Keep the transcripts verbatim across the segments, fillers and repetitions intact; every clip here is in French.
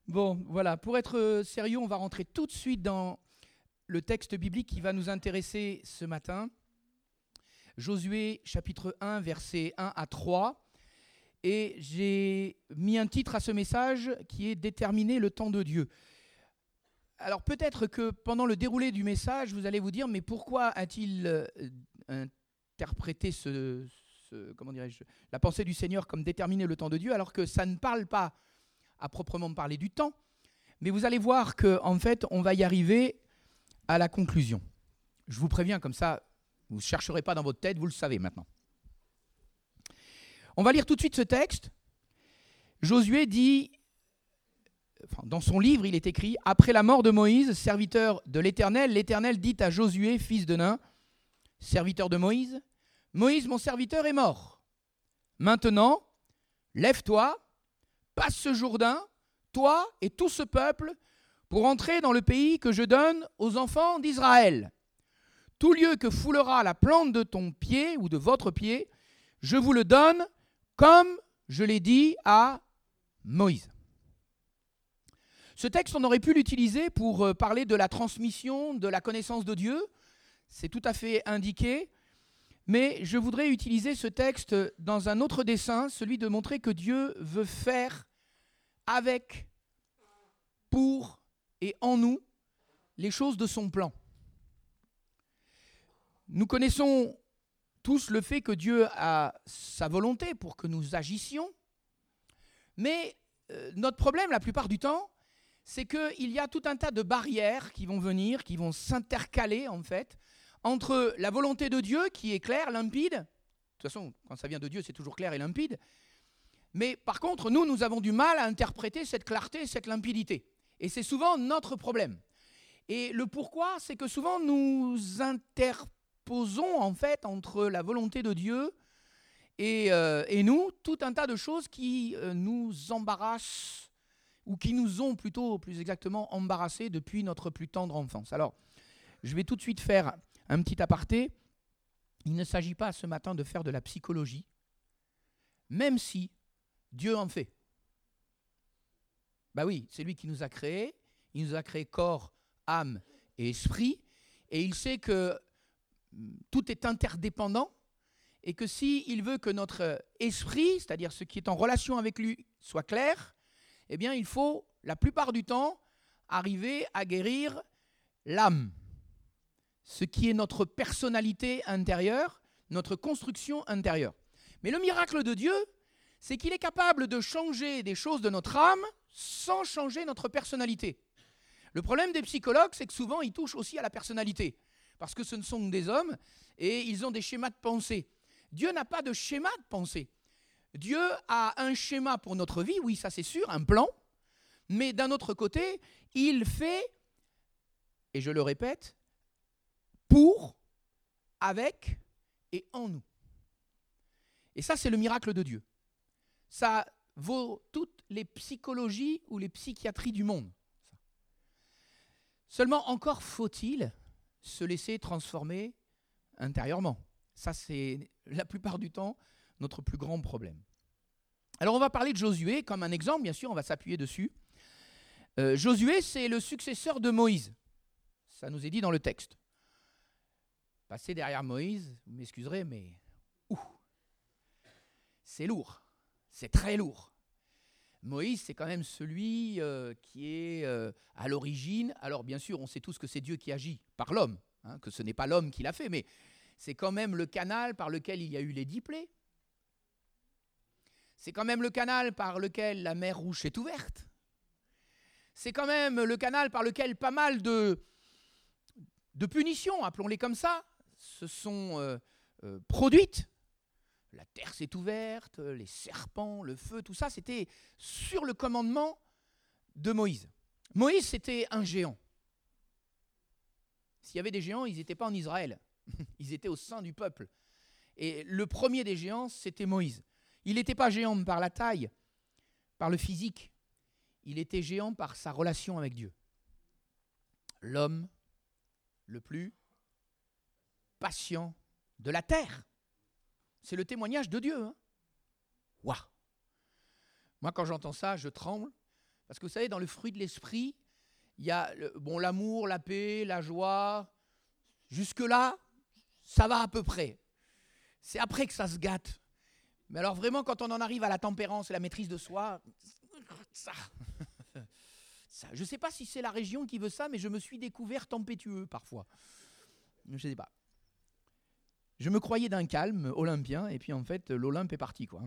Bon, voilà, pour être sérieux, on va rentrer tout de suite dans le texte biblique qui va nous intéresser ce matin. Josué chapitre un, versets un à trois. Et j'ai mis un titre à ce message qui est « Déterminer le temps de Dieu ». Alors peut-être que pendant le déroulé du message, vous allez vous dire « Mais pourquoi a-t-il euh, interprété ce, ce, comment dirais-je, la pensée du Seigneur comme déterminer le temps de Dieu alors que ça ne parle pas à proprement parler du temps ?» Mais vous allez voir qu'en fait, on va y arriver à la conclusion. Je vous préviens, comme ça, vous ne chercherez pas dans votre tête, vous le savez maintenant. On va lire tout de suite ce texte. Josué dit, enfin, dans son livre, il est écrit « Après la mort de Moïse, serviteur de l'Éternel, l'Éternel dit à Josué, fils de Nun, serviteur de Moïse, « Moïse, mon serviteur, est mort. Maintenant, lève-toi, passe ce Jourdain, toi et tout ce peuple, pour entrer dans le pays que je donne aux enfants d'Israël. Tout lieu que foulera la plante de ton pied ou de votre pied, je vous le donne comme je l'ai dit à Moïse. » Ce texte, on aurait pu l'utiliser pour parler de la transmission de la connaissance de Dieu. C'est tout à fait indiqué. Mais je voudrais utiliser ce texte dans un autre dessein, celui de montrer que Dieu veut faire avec, pour et en nous les choses de son plan. Nous connaissons tous le fait que Dieu a sa volonté pour que nous agissions, mais euh, notre problème la plupart du temps, c'est qu'il y a tout un tas de barrières qui vont venir, qui vont s'intercaler en fait, entre la volonté de Dieu qui est claire, limpide. De toute façon, quand ça vient de Dieu, c'est toujours clair et limpide. Mais par contre, nous, nous avons du mal à interpréter cette clarté, cette limpidité. Et c'est souvent notre problème. Et le pourquoi, c'est que souvent nous interposons en fait entre la volonté de Dieu et, euh, et nous tout un tas de choses qui euh, nous embarrassent ou qui nous ont plutôt, plus exactement, embarrassés depuis notre plus tendre enfance. Alors, je vais tout de suite faire un petit aparté. Il ne s'agit pas ce matin de faire de la psychologie, même si Dieu en fait. Ben oui, c'est lui qui nous a créés. Il nous a créé corps, âme et esprit. Et il sait que tout est interdépendant et que s'il veut que notre esprit, c'est-à-dire ce qui est en relation avec lui, soit clair, eh bien, il faut, la plupart du temps, arriver à guérir l'âme. Ce qui est notre personnalité intérieure, notre construction intérieure. Mais le miracle de Dieu, c'est qu'il est capable de changer des choses de notre âme sans changer notre personnalité. Le problème des psychologues, c'est que souvent, ils touchent aussi à la personnalité, parce que ce ne sont que des hommes et ils ont des schémas de pensée. Dieu n'a pas de schéma de pensée. Dieu a un schéma pour notre vie, oui, ça c'est sûr, un plan, mais d'un autre côté, il fait, et je le répète, pour, avec et en nous. Et ça, c'est le miracle de Dieu. Ça vaut toutes les psychologies ou les psychiatries du monde. Seulement, encore faut-il se laisser transformer intérieurement. Ça, c'est la plupart du temps notre plus grand problème. Alors, on va parler de Josué comme un exemple, bien sûr, on va s'appuyer dessus. Euh, Josué, c'est le successeur de Moïse. Ça nous est dit dans le texte. Passer derrière Moïse, vous m'excuserez, mais ouh, c'est lourd, c'est très lourd. Moïse, c'est quand même celui euh, qui est euh, à l'origine. Alors bien sûr, on sait tous que c'est Dieu qui agit par l'homme, hein, que ce n'est pas l'homme qui l'a fait, mais c'est quand même le canal par lequel il y a eu les dix plaies. C'est quand même le canal par lequel la mer Rouge s'est ouverte. C'est quand même le canal par lequel pas mal de, de punitions, appelons-les comme ça, se sont euh, euh, produites. La terre s'est ouverte, les serpents, le feu, tout ça, c'était sur le commandement de Moïse. Moïse, c'était un géant. S'il y avait des géants, ils n'étaient pas en Israël. Ils étaient au sein du peuple. Et le premier des géants, c'était Moïse. Il n'était pas géant par la taille, par le physique. Il était géant par sa relation avec Dieu. L'homme le plus patient de la terre. C'est le témoignage de Dieu. Hein. Waouh! Moi, quand j'entends ça, je tremble, Parce que vous savez, dans le fruit de l'esprit, il y a le, bon, l'amour, la paix, la joie. Jusque-là, ça va à peu près. C'est après que ça se gâte. Mais alors vraiment, quand on en arrive à la tempérance et la maîtrise de soi, ça, ça je ne sais pas si c'est la région qui veut ça, mais je me suis découvert tempétueux parfois. Je ne sais pas. Je me croyais d'un calme olympien, et puis en fait, l'Olympe est parti, quoi.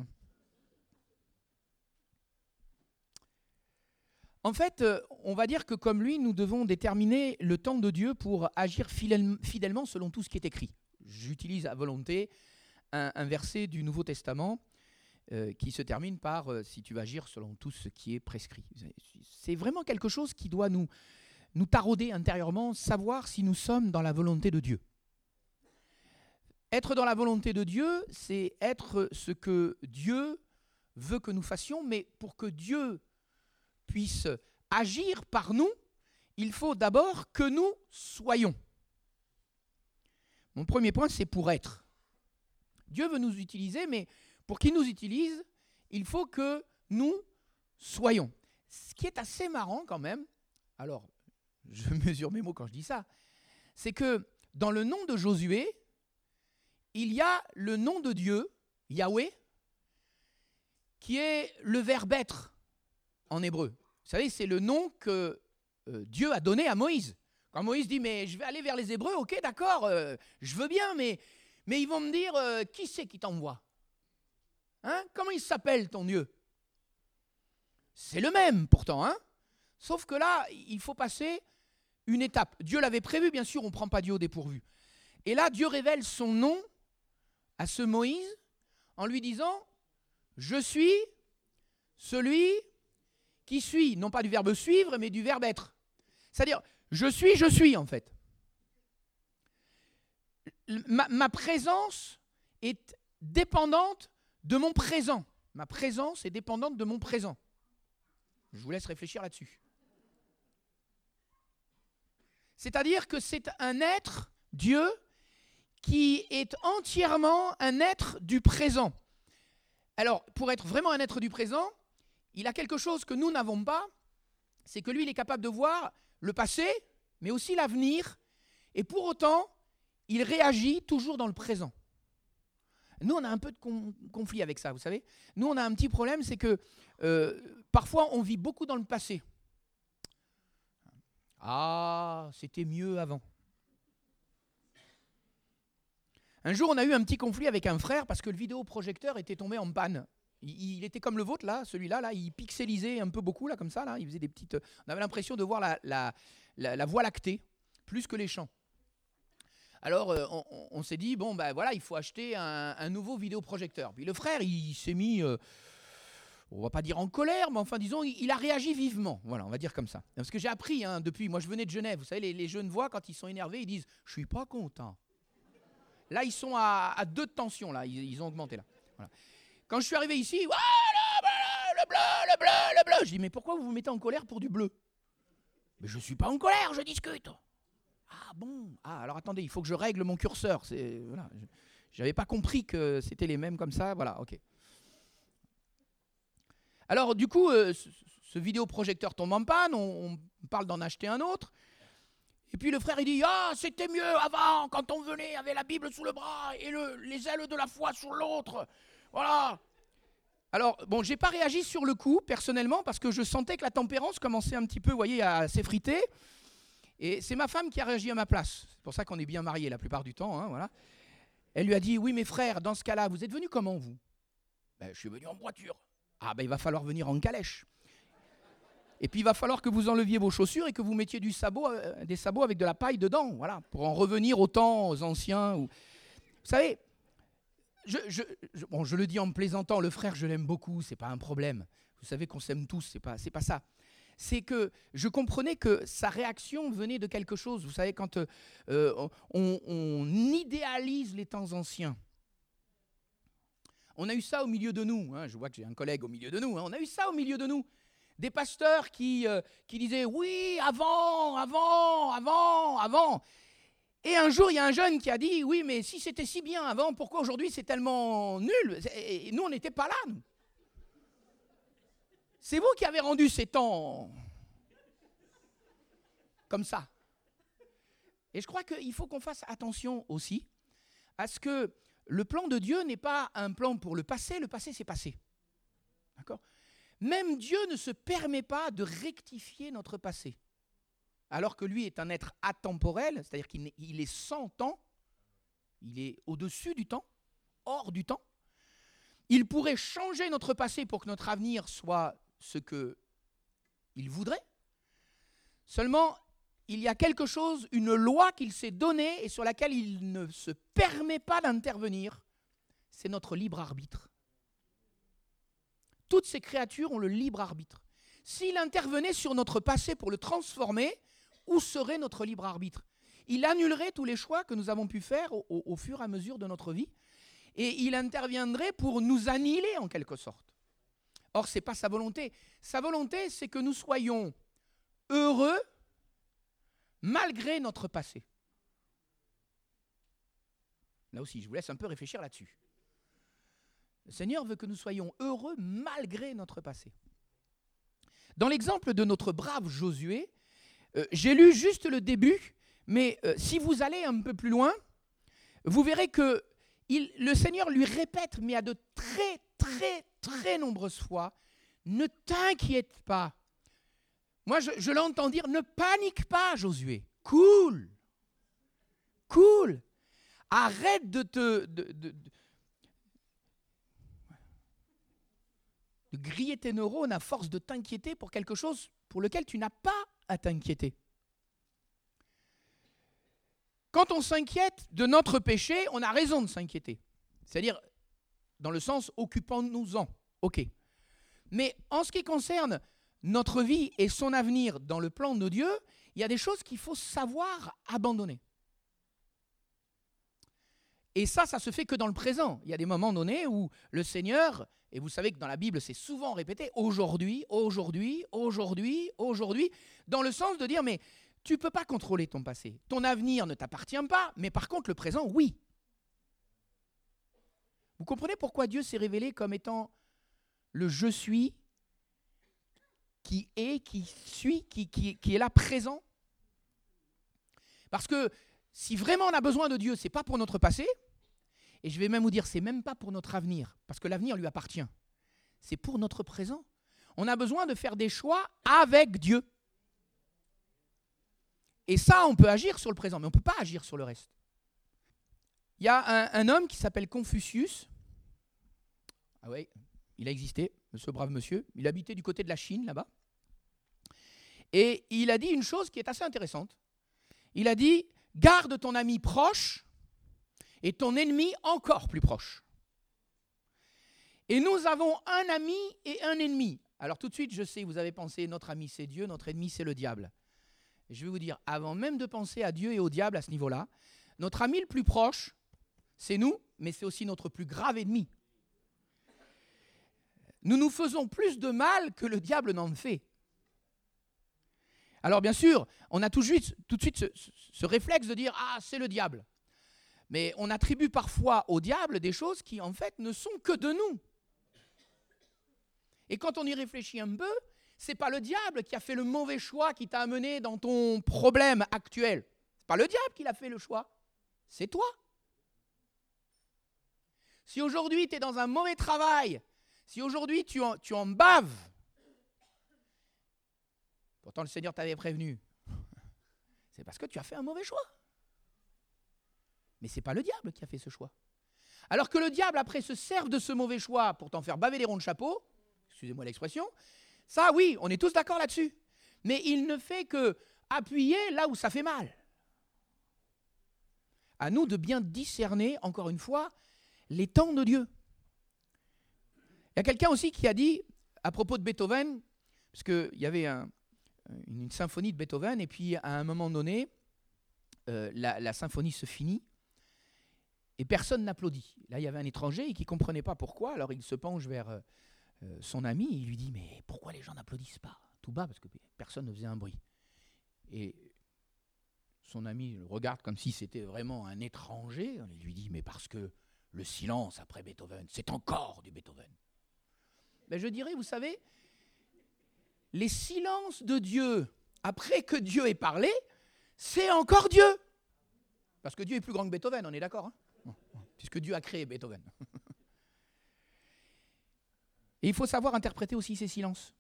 En fait, on va dire que comme lui, nous devons déterminer le temps de Dieu pour agir fidèlement selon tout ce qui est écrit. J'utilise à volonté un, un verset du Nouveau Testament euh, qui se termine par euh, « si tu vas agir selon tout ce qui est prescrit ». C'est vraiment quelque chose qui doit nous, nous tarauder intérieurement, savoir si nous sommes dans la volonté de Dieu. Être dans la volonté de Dieu, c'est être ce que Dieu veut que nous fassions, mais pour que Dieu puisse agir par nous, il faut d'abord que nous soyons. Mon premier point, c'est pour être. Dieu veut nous utiliser, mais pour qu'il nous utilise, il faut que nous soyons. Ce qui est assez marrant quand même, alors je mesure mes mots quand je dis ça, c'est que dans le nom de Josué, il y a le nom de Dieu, Yahweh, qui est le verbe être en hébreu. Vous savez, c'est le nom que euh, Dieu a donné à Moïse. Quand Moïse dit, mais je vais aller vers les Hébreux, ok, d'accord, euh, je veux bien, mais, mais ils vont me dire, euh, qui c'est qui t'envoie? Hein? Comment il s'appelle ton Dieu? C'est le même pourtant, hein? Sauf que là, il faut passer une étape. Dieu l'avait prévu, bien sûr, on ne prend pas Dieu au dépourvu. Et là, Dieu révèle son nom à ce Moïse en lui disant, je suis celui qui suit, non pas du verbe suivre, mais du verbe être. C'est-à-dire, je suis, je suis en fait. Ma, ma présence est dépendante de mon présent. Ma présence est dépendante de mon présent. Je vous laisse réfléchir là-dessus. C'est-à-dire que c'est un être, Dieu, qui est entièrement un être du présent. Alors, pour être vraiment un être du présent, il a quelque chose que nous n'avons pas, c'est que lui, il est capable de voir le passé, mais aussi l'avenir, et pour autant, il réagit toujours dans le présent. Nous, on a un peu de con- conflit avec ça, vous savez. Nous, on a un petit problème, c'est que euh, parfois, on vit beaucoup dans le passé. Ah, c'était mieux avant. Un jour, on a eu un petit conflit avec un frère parce que le vidéoprojecteur était tombé en panne. Il, il était comme le vôtre, là, celui-là, là, il pixelisait un peu beaucoup, là, comme ça, là. Il faisait des petites... On avait l'impression de voir la, la, la, la voie lactée, plus que les champs. Alors, euh, on, on, on s'est dit, bon, ben voilà, il faut acheter un, un nouveau vidéoprojecteur. Puis le frère, il, il s'est mis, euh, on va pas dire en colère, mais enfin, disons, il, il a réagi vivement. Voilà, on va dire comme ça. Parce que j'ai appris, hein, depuis, moi je venais de Genève, vous savez, les, les Genevois, quand ils sont énervés, ils disent, je suis pas content. Là, ils sont à, à deux de tension, là, ils, ils ont augmenté, là. Voilà. Quand je suis arrivé ici, ah, le bleu, le bleu, le bleu, le bleu. Je dis, mais pourquoi vous vous mettez en colère pour du bleu? Mais je ne suis pas en colère, je discute. Ah bon? Ah, alors attendez, il faut que je règle mon curseur. C'est, voilà, je n'avais pas compris que c'était les mêmes comme ça. Voilà, ok. Alors du coup, euh, ce, ce vidéoprojecteur tombe en panne, on, on parle d'en acheter un autre. Et puis le frère, il dit, ah, c'était mieux avant, quand on venait avec la Bible sous le bras et le, les ailes de la foi sur l'autre. Voilà. Alors, bon, j'ai pas réagi sur le coup, personnellement, parce que je sentais que la tempérance commençait un petit peu, vous voyez, à s'effriter. Et c'est ma femme qui a réagi à ma place. C'est pour ça qu'on est bien mariés la plupart du temps, hein, voilà. Elle lui a dit, oui, mes frères, dans ce cas-là, vous êtes venus comment, vous? Ben, je suis venu en voiture. Ah, ben, il va falloir venir en calèche. Et puis, il va falloir que vous enleviez vos chaussures et que vous mettiez du sabot, euh, des sabots avec de la paille dedans, voilà, pour en revenir au temps, aux anciens. Ou... Vous savez... Je, je, je, bon, je le dis en plaisantant, le frère, je l'aime beaucoup, c'est pas un problème. Vous savez qu'on s'aime tous, c'est pas, c'est pas ça. C'est que je comprenais que sa réaction venait de quelque chose. Vous savez, quand euh, on, on idéalise les temps anciens, on a eu ça au milieu de nous. Hein, je vois que j'ai un collègue au milieu de nous. Hein, on a eu ça au milieu de nous. Des pasteurs qui, euh, qui disaient « oui, avant, avant, avant, avant ». Et un jour, il y a un jeune qui a dit, oui, mais si c'était si bien avant, pourquoi aujourd'hui c'est tellement nul? Et nous, on n'était pas là, nous. C'est vous qui avez rendu ces temps comme ça. Et je crois qu'il faut qu'on fasse attention aussi à ce que le plan de Dieu n'est pas un plan pour le passé. Le passé, c'est passé. D'accord ? Même Dieu ne se permet pas de rectifier notre passé. Alors que lui est un être atemporel, c'est-à-dire qu'il est, il est sans temps, il est au-dessus du temps, hors du temps. Il pourrait changer notre passé pour que notre avenir soit ce qu'il voudrait. Seulement, il y a quelque chose, une loi qu'il s'est donnée et sur laquelle il ne se permet pas d'intervenir. C'est notre libre arbitre. Toutes ces créatures ont le libre arbitre. S'il intervenait sur notre passé pour le transformer, où serait notre libre arbitre ? Il annulerait tous les choix que nous avons pu faire au, au, au fur et à mesure de notre vie et il interviendrait pour nous annihiler en quelque sorte. Or, ce n'est pas sa volonté. Sa volonté, c'est que nous soyons heureux malgré notre passé. Là aussi, je vous laisse un peu réfléchir là-dessus. Le Seigneur veut que nous soyons heureux malgré notre passé. Dans l'exemple de notre brave Josué, euh, j'ai lu juste le début, mais euh, si vous allez un peu plus loin, vous verrez que il, le Seigneur lui répète, mais à de très, très, très nombreuses fois, « Ne t'inquiète pas ». Moi, je, je l'entends dire, « Ne panique pas, Josué. Cool. Cool. Arrête de te... De, de, de, de griller tes neurones à force de t'inquiéter pour quelque chose pour lequel tu n'as pas à t'inquiéter. » Quand on s'inquiète de notre péché, on a raison de s'inquiéter. C'est-à-dire, dans le sens, occupons-nous-en. OK. Mais en ce qui concerne notre vie et son avenir dans le plan de Dieu, il y a des choses qu'il faut savoir abandonner. Et ça, ça se fait que dans le présent. Il y a des moments donnés où le Seigneur, et vous savez que dans la Bible, c'est souvent répété, aujourd'hui, aujourd'hui, aujourd'hui, aujourd'hui, dans le sens de dire, mais tu ne peux pas contrôler ton passé. Ton avenir ne t'appartient pas, mais par contre, le présent, oui. Vous comprenez pourquoi Dieu s'est révélé comme étant le « je suis » qui est, qui suit, qui, qui, qui est là présent? Parce que si vraiment on a besoin de Dieu, ce n'est pas pour notre passé, et je vais même vous dire, ce n'est même pas pour notre avenir, parce que l'avenir lui appartient. C'est pour notre présent. On a besoin de faire des choix avec Dieu. Et ça, on peut agir sur le présent, mais on ne peut pas agir sur le reste. Il y a un, un homme qui s'appelle Confucius. Ah oui, il a existé, ce brave monsieur. Il habitait du côté de la Chine, là-bas. Et il a dit une chose qui est assez intéressante. Il a dit, garde ton ami proche et ton ennemi encore plus proche. Et nous avons un ami et un ennemi. Alors tout de suite, je sais, vous avez pensé, notre ami c'est Dieu, notre ennemi c'est le diable. Et je vais vous dire, avant même de penser à Dieu et au diable à ce niveau-là, notre ami le plus proche, c'est nous, mais c'est aussi notre plus grave ennemi. Nous nous faisons plus de mal que le diable n'en fait. Alors bien sûr, on a tout de suite, tout de suite ce, ce réflexe de dire « Ah, c'est le diable ». Mais on attribue parfois au diable des choses qui en fait ne sont que de nous. Et quand on y réfléchit un peu, ce n'est pas le diable qui a fait le mauvais choix qui t'a amené dans ton problème actuel. Ce n'est pas le diable qui a fait le choix, c'est toi. Si aujourd'hui tu es dans un mauvais travail, si aujourd'hui tu en, tu en baves, pourtant le Seigneur t'avait prévenu, c'est parce que tu as fait un mauvais choix. Mais ce n'est pas le diable qui a fait ce choix. Alors que le diable, après, se serve de ce mauvais choix pour t'en faire baver les ronds de chapeau, excusez-moi l'expression, ça, oui, on est tous d'accord là-dessus. Mais il ne fait que appuyer là où ça fait mal. À nous de bien discerner, encore une fois, les temps de Dieu. Il y a quelqu'un aussi qui a dit, à propos de Beethoven, parce qu'il y avait un, une symphonie de Beethoven, et puis à un moment donné, euh, la, la symphonie se finit, et personne n'applaudit. Là, il y avait un étranger qui ne comprenait pas pourquoi, alors il se penche vers euh, son ami, et il lui dit « Mais pourquoi les gens n'applaudissent pas ?» Tout bas, parce que personne ne faisait un bruit. Et son ami le regarde comme si c'était vraiment un étranger, il lui dit « Mais parce que le silence après Beethoven, c'est encore du Beethoven. » Ben, je dirais, vous savez, les silences de Dieu, après que Dieu ait parlé, c'est encore Dieu. Parce que Dieu est plus grand que Beethoven, on est d'accord, hein? Puisque Dieu a créé Beethoven. Et il faut savoir interpréter aussi ces silences.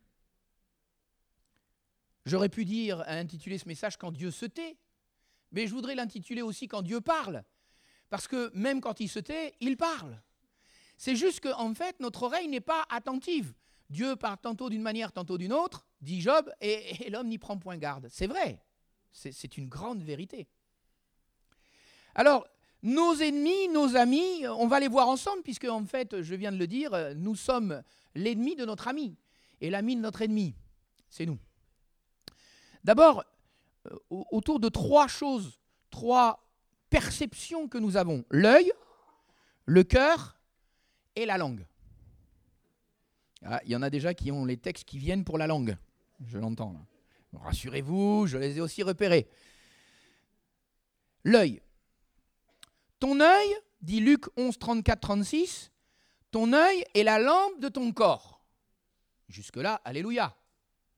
J'aurais pu dire, intituler ce message « Quand Dieu se tait », mais je voudrais l'intituler aussi « Quand Dieu parle », parce que même quand il se tait, il parle. C'est juste qu'en fait, notre oreille n'est pas attentive. Dieu parle tantôt d'une manière, tantôt d'une autre, dit Job, et, et l'homme n'y prend point garde. C'est vrai, c'est, c'est une grande vérité. Alors, nos ennemis, nos amis, on va les voir ensemble, puisque en fait, je viens de le dire, nous sommes l'ennemi de notre ami, et l'ami de notre ennemi, c'est nous. D'abord, autour de trois choses, trois perceptions que nous avons, l'œil, le cœur et la langue. Ah, il y en a déjà qui ont les textes qui viennent pour la langue, je l'entends là. Rassurez-vous, je les ai aussi repérés. L'œil. Ton œil, dit Luc onze, trente-quatre, trente-six, ton œil est la lampe de ton corps. Jusque-là, alléluia. Ok ?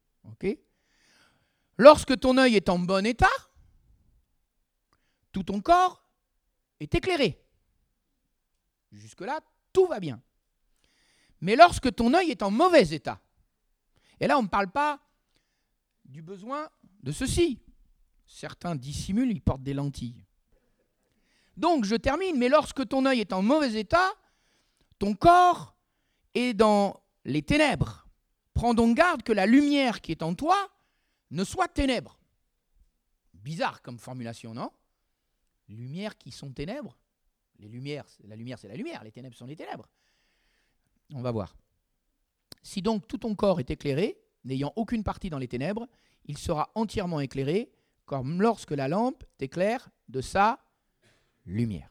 Lorsque ton œil est en bon état, tout ton corps est éclairé. Jusque-là, tout va bien. Mais lorsque ton œil est en mauvais état, et là on ne parle pas du besoin de ceci. Certains dissimulent, ils portent des lentilles. Donc je termine, mais lorsque ton œil est en mauvais état, ton corps est dans les ténèbres. Prends donc garde que la lumière qui est en toi ne soit ténèbres. Bizarre comme formulation, non ? Lumières qui sont ténèbres. Les lumières, la lumière c'est la lumière, les ténèbres sont les ténèbres. On va voir. Si donc tout ton corps est éclairé, n'ayant aucune partie dans les ténèbres, il sera entièrement éclairé, comme lorsque la lampe t'éclaire de sa lumière.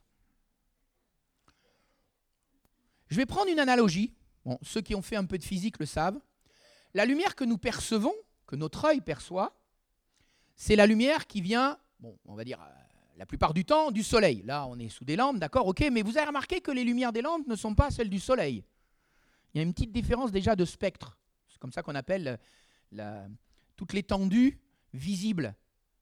Je vais prendre une analogie. Bon, ceux qui ont fait un peu de physique le savent. La lumière que nous percevons, que notre œil perçoit, c'est la lumière qui vient, bon, on va dire, euh, la plupart du temps, du soleil. Là, on est sous des lampes, d'accord, ok, mais vous avez remarqué que les lumières des lampes ne sont pas celles du soleil. Il y a une petite différence déjà de spectre. C'est comme ça qu'on appelle la, toute l'étendue visible.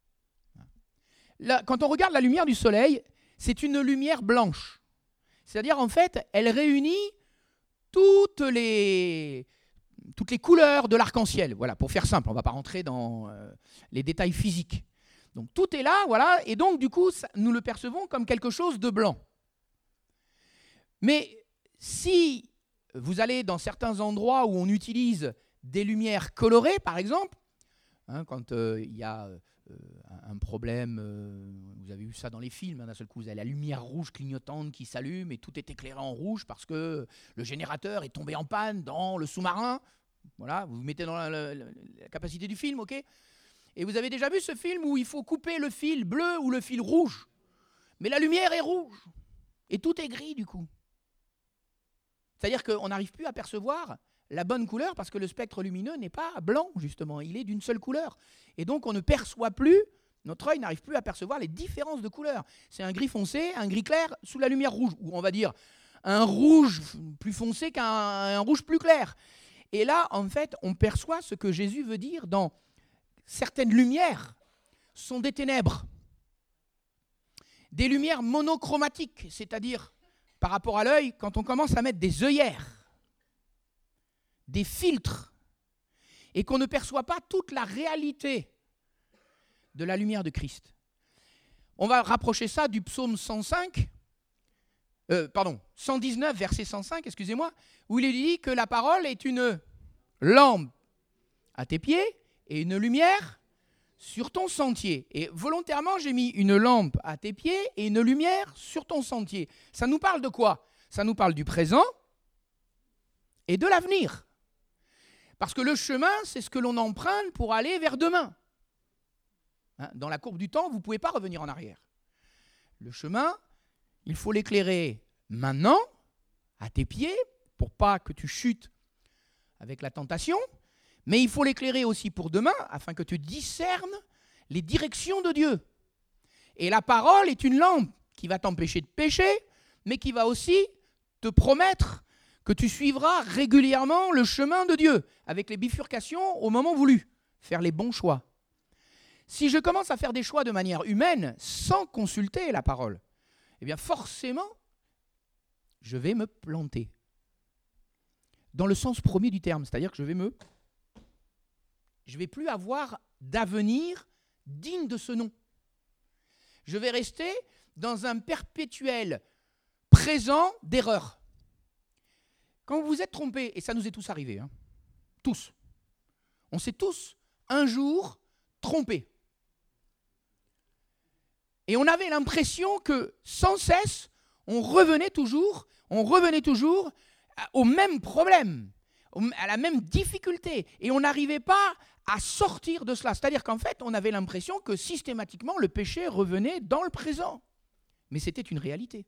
Là, quand on regarde la lumière du soleil, c'est une lumière blanche. C'est-à-dire, en fait, elle réunit toutes les, toutes les couleurs de l'arc-en-ciel. Voilà, pour faire simple, on ne va pas rentrer dans euh, les détails physiques. Donc, tout est là, voilà, et donc, du coup, ça, nous le percevons comme quelque chose de blanc. Mais si vous allez dans certains endroits où on utilise des lumières colorées, par exemple, hein, quand il euh, y a euh, un problème, euh, vous avez vu ça dans les films, hein, d'un seul coup, vous avez la lumière rouge clignotante qui s'allume et tout est éclairé en rouge parce que le générateur est tombé en panne dans le sous-marin. Voilà, vous vous mettez dans la, la, la capacité du film, ok ? Et vous avez déjà vu ce film où il faut couper le fil bleu ou le fil rouge, mais la lumière est rouge et tout est gris du coup. C'est-à-dire qu'on n'arrive plus à percevoir la bonne couleur parce que le spectre lumineux n'est pas blanc, justement. Il est d'une seule couleur. Et donc, on ne perçoit plus, notre œil n'arrive plus à percevoir les différences de couleurs. C'est un gris foncé, un gris clair sous la lumière rouge. Ou on va dire un rouge plus foncé qu'un un rouge plus clair. Et là, en fait, on perçoit ce que Jésus veut dire dans certaines lumières sont des ténèbres. Des lumières monochromatiques, c'est-à-dire par rapport à l'œil, quand on commence à mettre des œillères, des filtres, et qu'on ne perçoit pas toute la réalité de la lumière de Christ. On va rapprocher ça du psaume cent cinq, euh, pardon, cent dix-neuf, verset cent cinq, excusez-moi, où il est dit que la parole est une lampe à tes pieds et une lumière sur ton sentier. Et volontairement, j'ai mis une lampe à tes pieds et une lumière sur ton sentier. Ça nous parle de quoi ? Ça nous parle du présent et de l'avenir. Parce que le chemin, c'est ce que l'on emprunte pour aller vers demain. Hein, dans la courbe du temps, vous ne pouvez pas revenir en arrière. Le chemin, il faut l'éclairer maintenant, à tes pieds, pour pas que tu chutes avec la tentation, mais il faut l'éclairer aussi pour demain, afin que tu discernes les directions de Dieu. Et la parole est une lampe qui va t'empêcher de pécher, mais qui va aussi te promettre que tu suivras régulièrement le chemin de Dieu, avec les bifurcations au moment voulu, faire les bons choix. Si je commence à faire des choix de manière humaine, sans consulter la parole, eh bien forcément, je vais me planter. Dans le sens premier du terme, c'est-à-dire que je vais me... Je ne vais plus avoir d'avenir digne de ce nom. Je vais rester dans un perpétuel présent d'erreur. Quand vous vous êtes trompé, et ça nous est tous arrivé, hein, tous, on s'est tous un jour trompés. Et on avait l'impression que sans cesse, on revenait toujours, on revenait toujours au même problème, à la même difficulté. Et on n'arrivait pas à sortir de cela. C'est-à-dire qu'en fait, on avait l'impression que systématiquement, le péché revenait dans le présent. Mais c'était une réalité.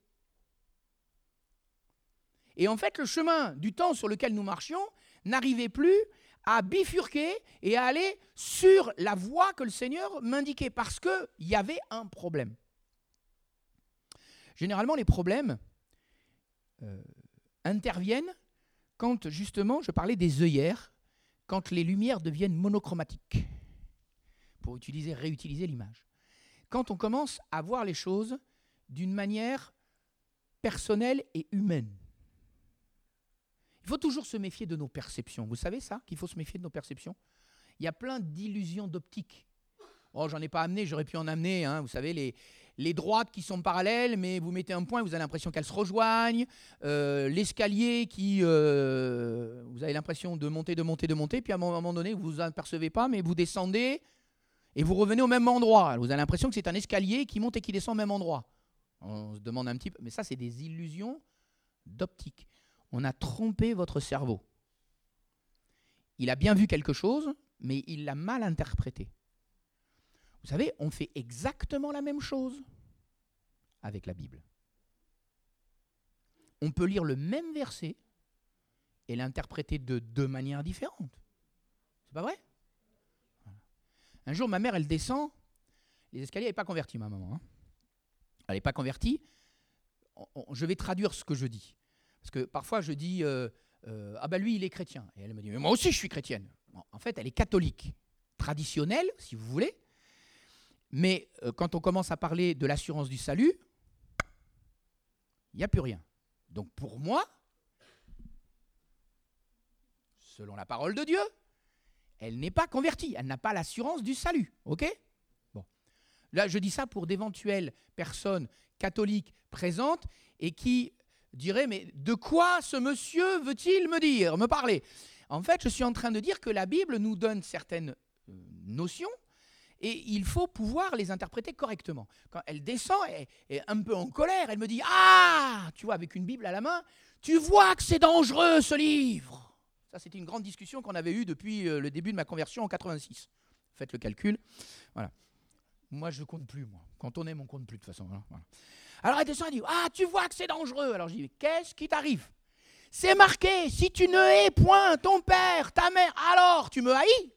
Et en fait, le chemin du temps sur lequel nous marchions n'arrivait plus à bifurquer et à aller sur la voie que le Seigneur m'indiquait, parce qu'il y avait un problème. Généralement, les problèmes euh, interviennent quand, justement, je parlais des œillères, quand les lumières deviennent monochromatiques, pour utiliser, réutiliser l'image. Quand on commence à voir les choses d'une manière personnelle et humaine. Il faut toujours se méfier de nos perceptions. Vous savez ça, qu'il faut se méfier de nos perceptions? Il y a plein d'illusions d'optique. Oh, j'en ai pas amené, j'aurais pu en amener. Hein. Vous savez, les, les droites qui sont parallèles, mais vous mettez un point et vous avez l'impression qu'elles se rejoignent. Euh, l'escalier qui... Euh, vous avez l'impression de monter, de monter, de monter. Puis à un moment donné, vous ne vous apercevez pas, mais vous descendez et vous revenez au même endroit. Vous avez l'impression que c'est un escalier qui monte et qui descend au même endroit. On se demande un petit peu... Mais ça, c'est des illusions d'optique. On a trompé votre cerveau. Il a bien vu quelque chose, mais il l'a mal interprété. Vous savez, on fait exactement la même chose avec la Bible. On peut lire le même verset et l'interpréter de deux manières différentes. C'est pas vrai? Un jour, ma mère, elle descend. Les escaliers, elle n'est pas convertie, ma maman. Hein. Elle n'est pas convertie. On, on, je vais traduire ce que je dis. Parce que parfois, je dis, euh, euh, ah ben lui, il est chrétien. Et elle me dit, mais moi aussi, je suis chrétienne. Bon, en fait, elle est catholique, traditionnelle, si vous voulez. Mais euh, quand on commence à parler de l'assurance du salut, il n'y a plus rien. Donc pour moi, selon la parole de Dieu, elle n'est pas convertie. Elle n'a pas l'assurance du salut. OK ? Bon. Là, je dis ça pour d'éventuelles personnes catholiques présentes et qui... dirait, mais de quoi ce monsieur veut-il me dire, me parler? En fait, je suis en train de dire que la Bible nous donne certaines euh, notions et il faut pouvoir les interpréter correctement. Quand elle descend et est un peu en colère, elle me dit, ah, tu vois, avec une Bible à la main, tu vois que c'est dangereux ce livre. Ça, c'était une grande discussion qu'on avait eue depuis euh, le début de ma conversion en quatre-vingt-six. Faites le calcul. Voilà. Moi, je ne compte plus, moi. Quand on aime, on ne compte plus de toute façon. Voilà. Alors elle descend et dit, ah, tu vois que c'est dangereux. Alors je dis, qu'est-ce qui t'arrive? C'est marqué, si tu ne hais point ton père, ta mère, alors tu me haïs.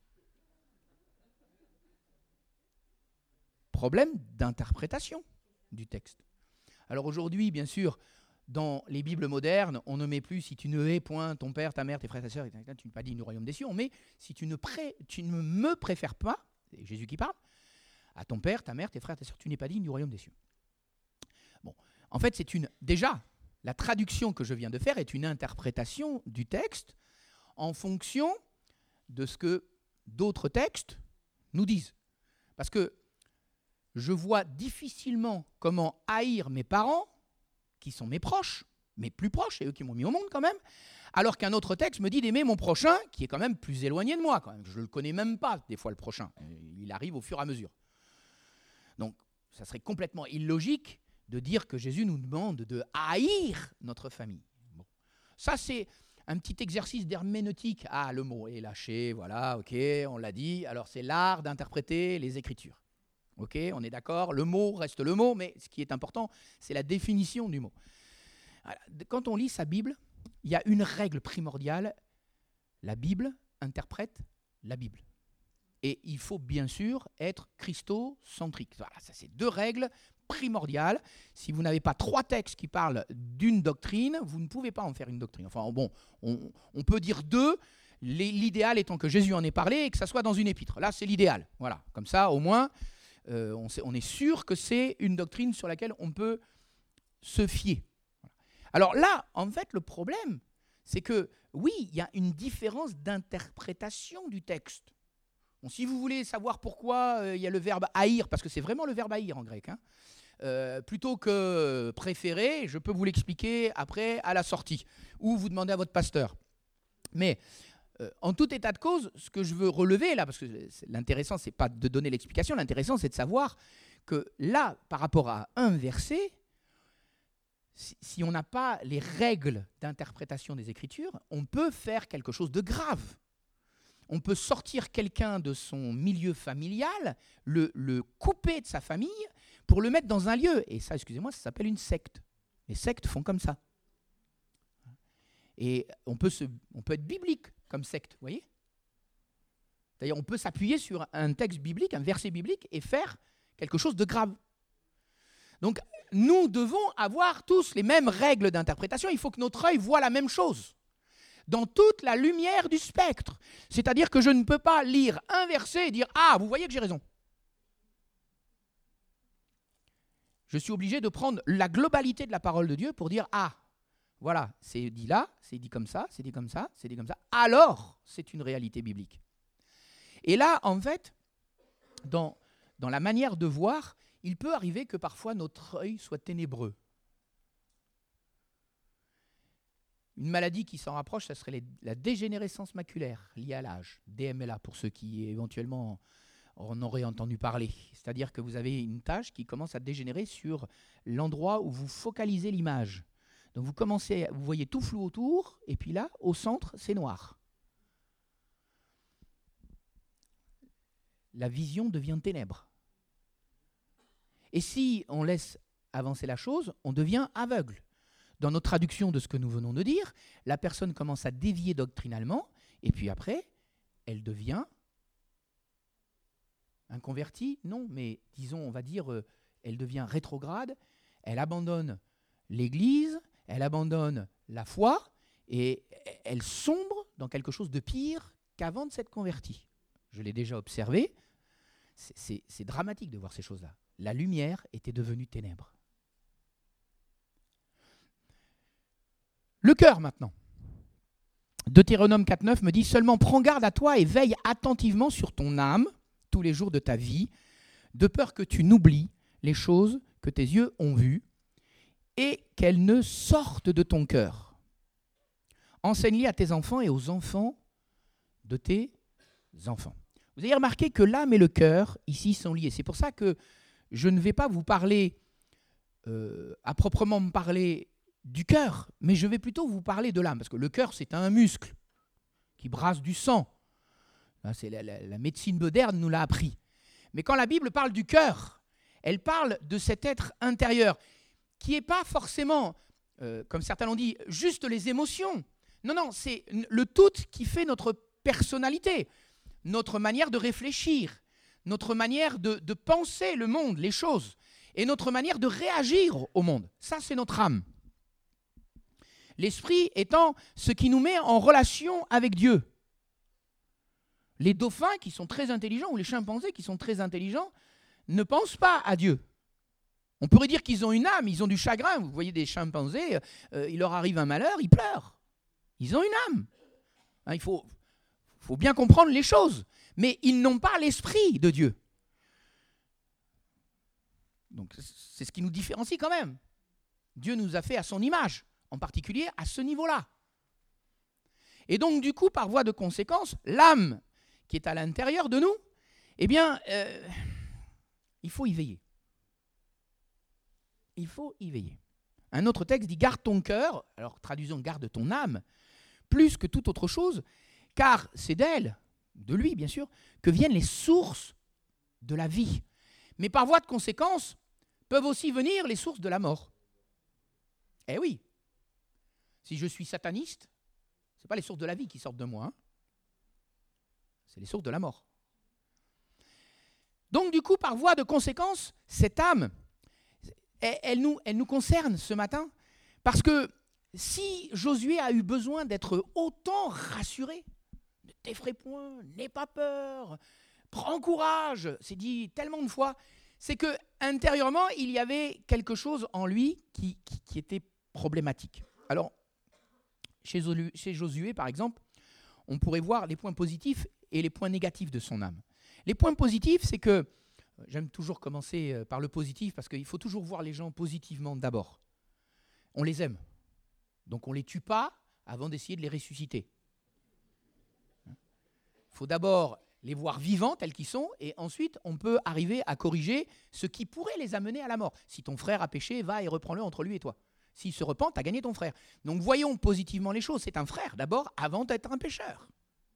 Problème d'interprétation du texte. Alors aujourd'hui, bien sûr, dans les Bibles modernes, on ne met plus, si tu ne hais point ton père, ta mère, tes frères, ta sœur, tu n'es pas digne du royaume des cieux. On met, si tu ne, pré, tu ne me préfères pas, c'est Jésus qui parle, à ton père, ta mère, tes frères, ta sœur, tu n'es pas digne du royaume des cieux. Bon, en fait, c'est une déjà la traduction que je viens de faire est une interprétation du texte en fonction de ce que d'autres textes nous disent. Parce que je vois difficilement comment haïr mes parents, qui sont mes proches, mes plus proches, et eux qui m'ont mis au monde quand même, alors qu'un autre texte me dit d'aimer mon prochain, qui est quand même plus éloigné de moi. Quand même. Je ne le connais même pas, des fois, le prochain. Il arrive au fur et à mesure. Donc, ça serait complètement illogique de dire que Jésus nous demande de haïr notre famille. Bon. Ça, c'est un petit exercice d'herméneutique. Ah, le mot est lâché, voilà, ok, on l'a dit. Alors, c'est l'art d'interpréter les Écritures. Ok, on est d'accord, le mot reste le mot, mais ce qui est important, c'est la définition du mot. Voilà. Quand on lit sa Bible, il y a une règle primordiale. La Bible interprète la Bible. Et il faut bien sûr être christocentrique. Voilà, ça c'est deux règles primordial. Si vous n'avez pas trois textes qui parlent d'une doctrine, vous ne pouvez pas en faire une doctrine. Enfin bon, on, on peut dire deux, les, l'idéal étant que Jésus en ait parlé et que ça soit dans une épître. Là, c'est l'idéal. Voilà, comme ça, au moins, euh, on, sait, on est sûr que c'est une doctrine sur laquelle on peut se fier. Alors là, en fait, le problème, c'est que, oui, il y a une différence d'interprétation du texte. Bon, si vous voulez savoir pourquoi euh, il y a le verbe haïr, parce que c'est vraiment le verbe haïr en grec, hein, euh, plutôt que préférer, je peux vous l'expliquer après à la sortie, ou vous demandez à votre pasteur. Mais euh, en tout état de cause, ce que je veux relever là, parce que l'intéressant, c'est pas de donner l'explication, l'intéressant, c'est de savoir que là, par rapport à un verset, si, si on n'a pas les règles d'interprétation des Écritures, on peut faire quelque chose de grave. On peut sortir quelqu'un de son milieu familial, le, le couper de sa famille pour le mettre dans un lieu. Et ça, excusez-moi, ça s'appelle une secte. Les sectes font comme ça. Et on peut, se, on peut être biblique comme secte, vous voyez ? D'ailleurs, on peut s'appuyer sur un texte biblique, un verset biblique, et faire quelque chose de grave. Donc, nous devons avoir tous les mêmes règles d'interprétation. Il faut que notre œil voit la même chose dans toute la lumière du spectre. C'est-à-dire que je ne peux pas lire un verset et dire « Ah, vous voyez que j'ai raison ». Je suis obligé de prendre la globalité de la parole de Dieu pour dire « Ah, voilà, c'est dit là, c'est dit comme ça, c'est dit comme ça, c'est dit comme ça ». Alors, c'est une réalité biblique. Et là, en fait, dans, dans la manière de voir, il peut arriver que parfois notre œil soit ténébreux. Une maladie qui s'en rapproche, ça serait les, la dégénérescence maculaire liée à l'âge, D M L A pour ceux qui éventuellement en auraient entendu parler. C'est-à-dire que vous avez une tache qui commence à dégénérer sur l'endroit où vous focalisez l'image. Donc vous commencez, vous voyez tout flou autour, et puis là, au centre, c'est noir. La vision devient ténèbres. Et si on laisse avancer la chose, on devient aveugle. Dans notre traduction de ce que nous venons de dire, la personne commence à dévier doctrinalement, et puis après, elle devient inconvertie. Non, mais disons, on va dire, euh, elle devient rétrograde, elle abandonne l'Église, elle abandonne la foi, et elle sombre dans quelque chose de pire qu'avant de s'être convertie. Je l'ai déjà observé, c'est, c'est, c'est dramatique de voir ces choses-là. La lumière était devenue ténèbres. Le cœur maintenant. Deutéronome quatre neuf me dit « Seulement prends garde à toi et veille attentivement sur ton âme tous les jours de ta vie, de peur que tu n'oublies les choses que tes yeux ont vues et qu'elles ne sortent de ton cœur. Enseigne-les à tes enfants et aux enfants de tes enfants. » Vous avez remarqué que l'âme et le cœur, ici, sont liés. C'est pour ça que je ne vais pas vous parler, euh, à proprement me parler, du cœur, mais je vais plutôt vous parler de l'âme, parce que le cœur, c'est un muscle qui brasse du sang. C'est la, la, la médecine moderne nous l'a appris. Mais quand la Bible parle du cœur, elle parle de cet être intérieur, qui n'est pas forcément, euh, comme certains l'ont dit, juste les émotions. Non, non, c'est le tout qui fait notre personnalité, notre manière de réfléchir, notre manière de, de penser le monde, les choses, et notre manière de réagir au monde. Ça, c'est notre âme. L'esprit étant ce qui nous met en relation avec Dieu. Les dauphins qui sont très intelligents, ou les chimpanzés qui sont très intelligents, ne pensent pas à Dieu. On pourrait dire qu'ils ont une âme, ils ont du chagrin. Vous voyez des chimpanzés, euh, il leur arrive un malheur, ils pleurent. Ils ont une âme. Hein, il faut, faut bien comprendre les choses. Mais ils n'ont pas l'esprit de Dieu. Donc c'est ce qui nous différencie quand même. Dieu nous a fait à son image, en particulier à ce niveau-là. Et donc du coup, par voie de conséquence, l'âme qui est à l'intérieur de nous, eh bien, euh, il faut y veiller. Il faut y veiller. Un autre texte dit « Garde ton cœur », alors traduisons « Garde ton âme », plus que toute autre chose, car c'est d'elle, de lui bien sûr, que viennent les sources de la vie. Mais par voie de conséquence, peuvent aussi venir les sources de la mort. Eh oui, si je suis sataniste, ce n'est pas les sources de la vie qui sortent de moi, hein. C'est les sources de la mort. Donc du coup, par voie de conséquence, cette âme, elle, elle, nous, elle nous concerne ce matin parce que si Josué a eu besoin d'être autant rassuré, ne t'effraie point, n'aie pas peur, prends courage, c'est dit tellement de fois, c'est que intérieurement, il y avait quelque chose en lui qui, qui, qui était problématique. Alors, chez, chez Josué, par exemple, on pourrait voir les points positifs et les points négatifs de son âme. Les points positifs, c'est que, j'aime toujours commencer par le positif, parce qu'il faut toujours voir les gens positivement d'abord. On les aime. Donc on ne les tue pas avant d'essayer de les ressusciter. Il faut d'abord les voir vivants tels qu'ils sont, et ensuite on peut arriver à corriger ce qui pourrait les amener à la mort. Si ton frère a péché, va et reprends-le entre lui et toi. S'il se repent, tu as gagné ton frère. Donc voyons positivement les choses. C'est un frère d'abord avant d'être un pécheur.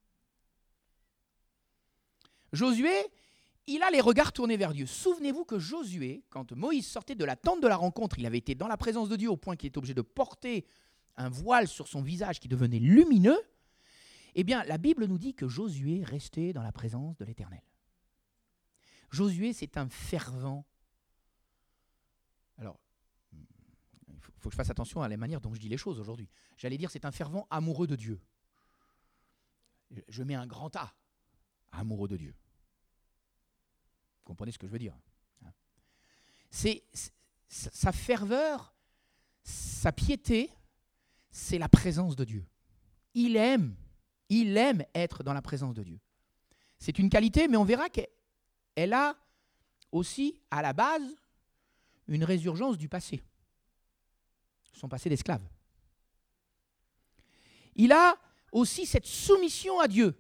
Josué, il a les regards tournés vers Dieu. Souvenez-vous que Josué, quand Moïse sortait de la tente de la rencontre, il avait été dans la présence de Dieu au point qu'il était obligé de porter un voile sur son visage qui devenait lumineux. Eh bien, la Bible nous dit que Josué restait dans la présence de l'Éternel. Josué, c'est un fervent. Alors, il faut, faut que je fasse attention à la manière dont je dis les choses aujourd'hui. J'allais dire, c'est un fervent amoureux de Dieu. Je mets un grand A, amoureux de Dieu. Vous comprenez ce que je veux dire? C'est, c'est sa ferveur, sa piété, c'est la présence de Dieu. Il aime, il aime être dans la présence de Dieu. C'est une qualité, mais on verra qu'elle a aussi, à la base, une résurgence du passé. Son passé d'esclave. Il a aussi cette soumission à Dieu.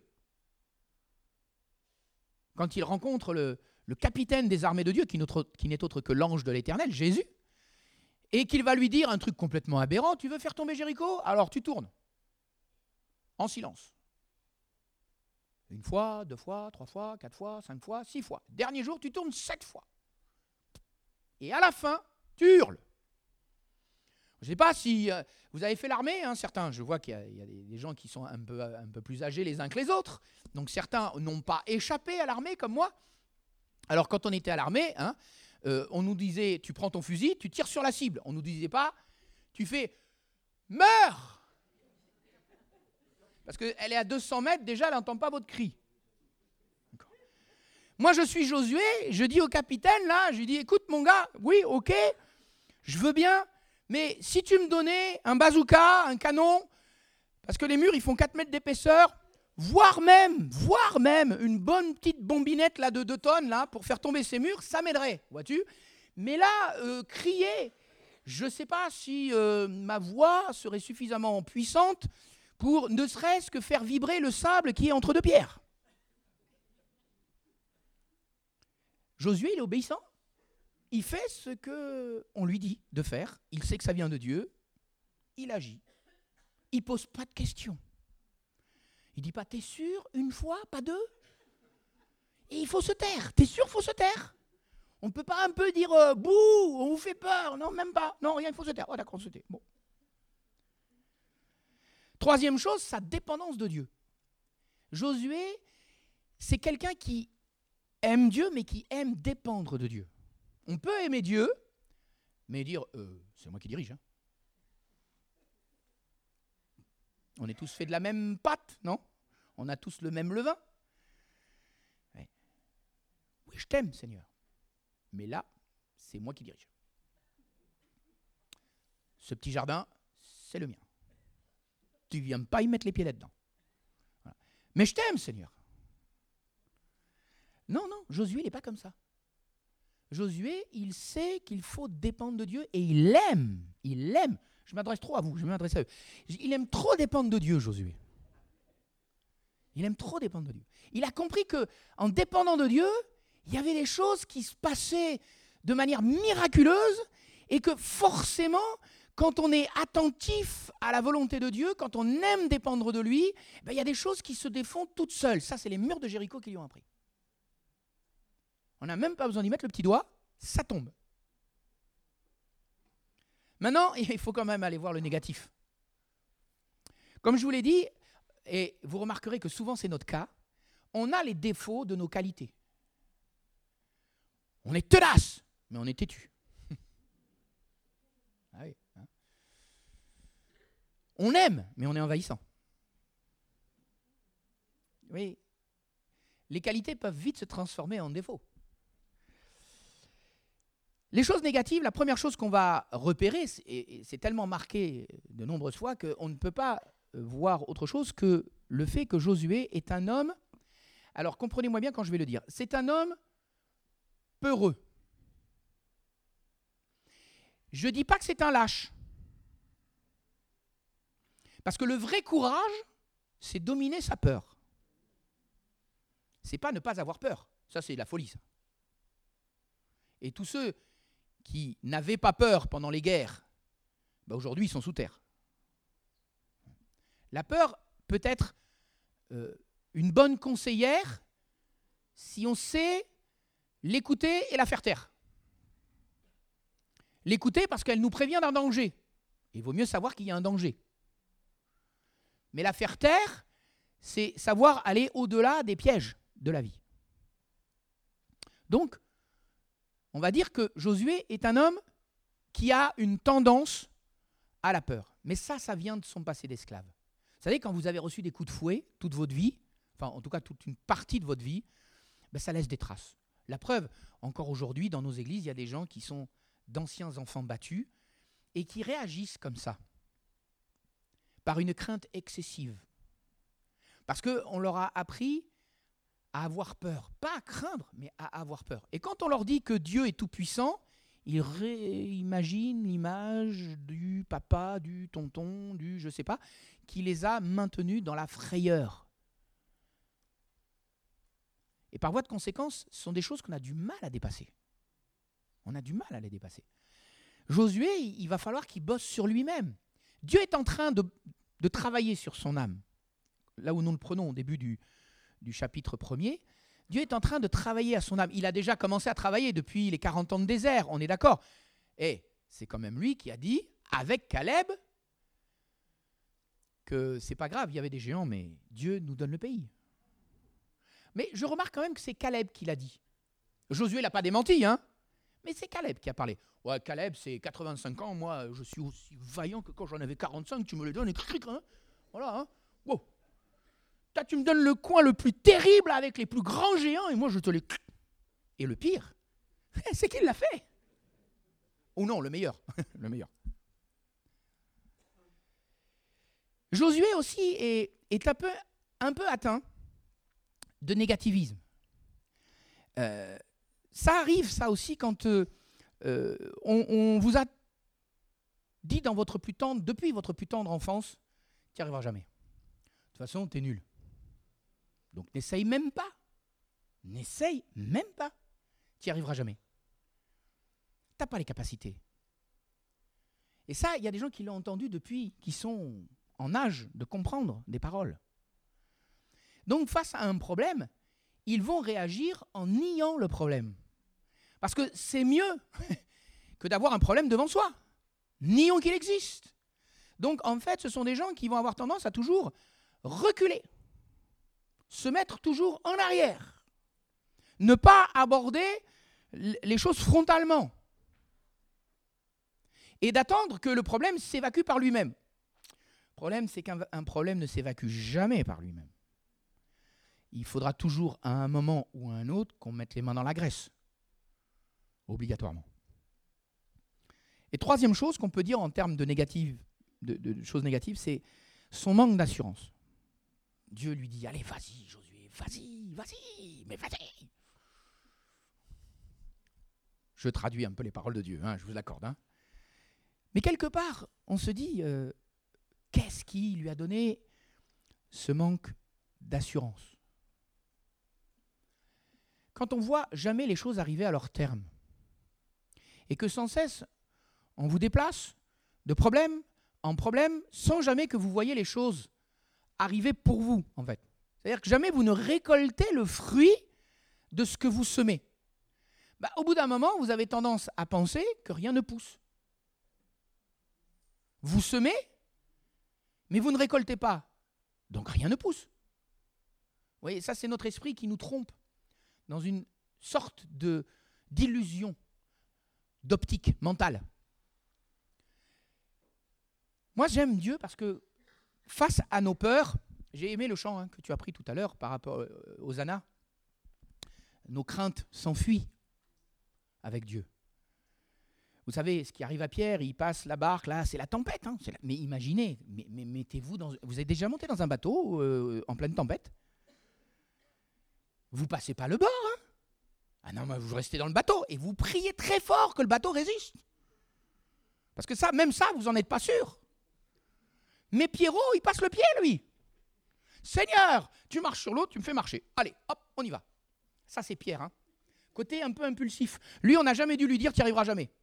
Quand il rencontre le, le capitaine des armées de Dieu, qui, notre, qui n'est autre que l'ange de l'Éternel, Jésus, et qu'il va lui dire un truc complètement aberrant, tu veux faire tomber Jéricho? Alors tu tournes, en silence. Une fois, deux fois, trois fois, quatre fois, cinq fois, six fois. Dernier jour, tu tournes sept fois. Et à la fin, tu hurles. Je ne sais pas si euh, vous avez fait l'armée, hein, certains, je vois qu'il y a, il y a des, des gens qui sont un peu, un peu plus âgés les uns que les autres, donc certains n'ont pas échappé à l'armée comme moi. Alors quand on était à l'armée, hein, euh, on nous disait, tu prends ton fusil, tu tires sur la cible. On ne nous disait pas, tu fais, meurs. Parce qu'elle est à deux cents mètres, déjà, elle n'entend pas votre cri. D'accord. Moi, je suis Josué, je dis au capitaine, là, je lui dis, écoute mon gars, oui, ok, je veux bien, mais si tu me donnais un bazooka, un canon, parce que les murs, ils font quatre mètres d'épaisseur, voire même, voire même une bonne petite bombinette là, de deux tonnes là, pour faire tomber ces murs, ça m'aiderait, vois-tu. Mais là, euh, crier, je ne sais pas si euh, ma voix serait suffisamment puissante pour ne serait-ce que faire vibrer le sable qui est entre deux pierres. Josué, il est obéissant. Il fait ce qu'on lui dit de faire. Il sait que ça vient de Dieu. Il agit. Il ne pose pas de questions. Il ne dit pas, t'es sûr, une fois, pas deux? Et il faut se taire. T'es sûr, il faut se taire. On ne peut pas un peu dire, euh, bouh, on vous fait peur. Non, même pas. Non, rien, il faut se taire. Oh, d'accord, on se tait. Bon. Troisième chose, sa dépendance de Dieu. Josué, c'est quelqu'un qui aime Dieu, mais qui aime dépendre de Dieu. On peut aimer Dieu, mais dire, euh, c'est moi qui dirige. Hein. On est tous faits de la même pâte, non? On a tous le même levain. Ouais. Oui, je t'aime, Seigneur. Mais là, c'est moi qui dirige. Ce petit jardin, c'est le mien. Tu ne viens pas y mettre les pieds là-dedans. Voilà. Mais je t'aime, Seigneur. Non, non, Josué, il n'est pas comme ça. Josué, il sait qu'il faut dépendre de Dieu et il aime, il aime. Je m'adresse trop à vous, je m'adresse à eux. Il aime trop dépendre de Dieu, Josué. Il aime trop dépendre de Dieu. Il a compris qu'en dépendant de Dieu, il y avait des choses qui se passaient de manière miraculeuse et que forcément, quand on est attentif à la volonté de Dieu, quand on aime dépendre de lui, ben, il y a des choses qui se défont toutes seules. Ça, c'est les murs de Jéricho qui lui ont appris. On n'a même pas besoin d'y mettre le petit doigt, ça tombe. Maintenant, il faut quand même aller voir le négatif. Comme je vous l'ai dit, et vous remarquerez que souvent c'est notre cas, on a les défauts de nos qualités. On est tenace, mais on est têtu. On aime, mais on est envahissant. Oui. Les qualités peuvent vite se transformer en défauts. Les choses négatives, la première chose qu'on va repérer, et c'est tellement marqué de nombreuses fois qu'on ne peut pas voir autre chose que le fait que Josué est un homme, alors comprenez-moi bien quand je vais le dire, c'est un homme peureux. Je ne dis pas que c'est un lâche. Parce que le vrai courage, c'est dominer sa peur. C'est pas ne pas avoir peur. Ça, c'est de la folie, ça. Et tous ceux qui n'avaient pas peur pendant les guerres, ben aujourd'hui, ils sont sous terre. La peur peut être euh, une bonne conseillère si on sait l'écouter et la faire taire. L'écouter parce qu'elle nous prévient d'un danger. Il vaut mieux savoir qu'il y a un danger. Mais la faire taire, c'est savoir aller au-delà des pièges de la vie. Donc, on va dire que Josué est un homme qui a une tendance à la peur. Mais ça, ça vient de son passé d'esclave. Vous savez, quand vous avez reçu des coups de fouet toute votre vie, enfin en tout cas toute une partie de votre vie, ben, ça laisse des traces. La preuve, encore aujourd'hui, dans nos églises, il y a des gens qui sont d'anciens enfants battus et qui réagissent comme ça, par une crainte excessive. Parce qu'on leur a appris à avoir peur. Pas à craindre, mais à avoir peur. Et quand on leur dit que Dieu est tout-puissant, ils réimaginent l'image du papa, du tonton, du je ne sais pas, qui les a maintenus dans la frayeur. Et par voie de conséquence, ce sont des choses qu'on a du mal à dépasser. On a du mal à les dépasser. Josué, il va falloir qu'il bosse sur lui-même. Dieu est en train de, de travailler sur son âme. Là où nous le prenons au début du, du chapitre premier, Dieu est en train de travailler à son âme. Il a déjà commencé à travailler depuis les quarante ans de désert, on est d'accord. Et c'est quand même lui qui a dit, avec Caleb, que c'est pas grave, il y avait des géants, mais Dieu nous donne le pays. Mais je remarque quand même que c'est Caleb qui l'a dit. Josué ne l'a pas démenti, hein, mais c'est Caleb qui a parlé. Ouais, Caleb, c'est quatre-vingt-cinq ans, moi, je suis aussi vaillant que quand j'en avais quarante-cinq, tu me les donnes, et cric, hein. Voilà, hein. Wow. Toi, tu me donnes le coin le plus terrible avec les plus grands géants, et moi, je te les... Et le pire, c'est qu'il l'a fait. Ou non, le meilleur. le meilleur. Josué aussi est, est un, peu, un peu atteint de négativisme. Euh, ça arrive, ça aussi, quand... Euh, Euh, on, on vous a dit dans votre plus tendre, depuis votre plus tendre enfance, tu n'y arriveras jamais. De toute façon, tu es nul. Donc n'essaye même pas. N'essaye même pas. Tu n'y arriveras jamais. Tu n'as pas les capacités. Et ça, il y a des gens qui l'ont entendu depuis, qui sont en âge de comprendre des paroles. Donc face à un problème, ils vont réagir en niant le problème. Parce que c'est mieux que d'avoir un problème devant soi. Nions qu'il existe. Donc, en fait, ce sont des gens qui vont avoir tendance à toujours reculer, se mettre toujours en arrière, ne pas aborder les choses frontalement et d'attendre que le problème s'évacue par lui-même. Le problème, c'est qu'un problème ne s'évacue jamais par lui-même. Il faudra toujours, à un moment ou à un autre, qu'on mette les mains dans la graisse. Obligatoirement. Et troisième chose qu'on peut dire en termes de, négative, de, de, de choses négatives, c'est son manque d'assurance. Dieu lui dit, allez, vas-y, Josué, vas-y, vas-y, mais vas-y. Je traduis un peu les paroles de Dieu, hein, je vous l'accorde. Hein. Mais quelque part, on se dit, euh, qu'est-ce qui lui a donné ce manque d'assurance ? Quand on voit jamais les choses arriver à leur terme, et que sans cesse, on vous déplace de problème en problème sans jamais que vous voyez les choses arriver pour vous, en fait. C'est-à-dire que jamais vous ne récoltez le fruit de ce que vous semez. Bah, au bout d'un moment, vous avez tendance à penser que rien ne pousse. Vous semez, mais vous ne récoltez pas. Donc rien ne pousse. Vous voyez, ça c'est notre esprit qui nous trompe dans une sorte de, d'illusion, d'optique mentale. Moi, j'aime Dieu parce que face à nos peurs, j'ai aimé le chant hein, que tu as pris tout à l'heure par rapport euh, aux Hosanna. Nos craintes s'enfuient avec Dieu. Vous savez, ce qui arrive à Pierre, il passe la barque, là, c'est la tempête. Hein, c'est la... Mais imaginez, mais, mais mettez-vous dans... Vous êtes déjà monté dans un bateau euh, en pleine tempête? Vous passez pas le bord, hein? Ah non, mais vous restez dans le bateau et vous priez très fort que le bateau résiste. Parce que ça, même ça, vous n'en êtes pas sûr. Mais Pierrot, il passe le pied, lui. Seigneur, tu marches sur l'eau, tu me fais marcher. Allez, hop, on y va. Ça, c'est Pierre. Hein. Côté un peu impulsif. Lui, on n'a jamais dû lui dire, tu n'y arriveras jamais.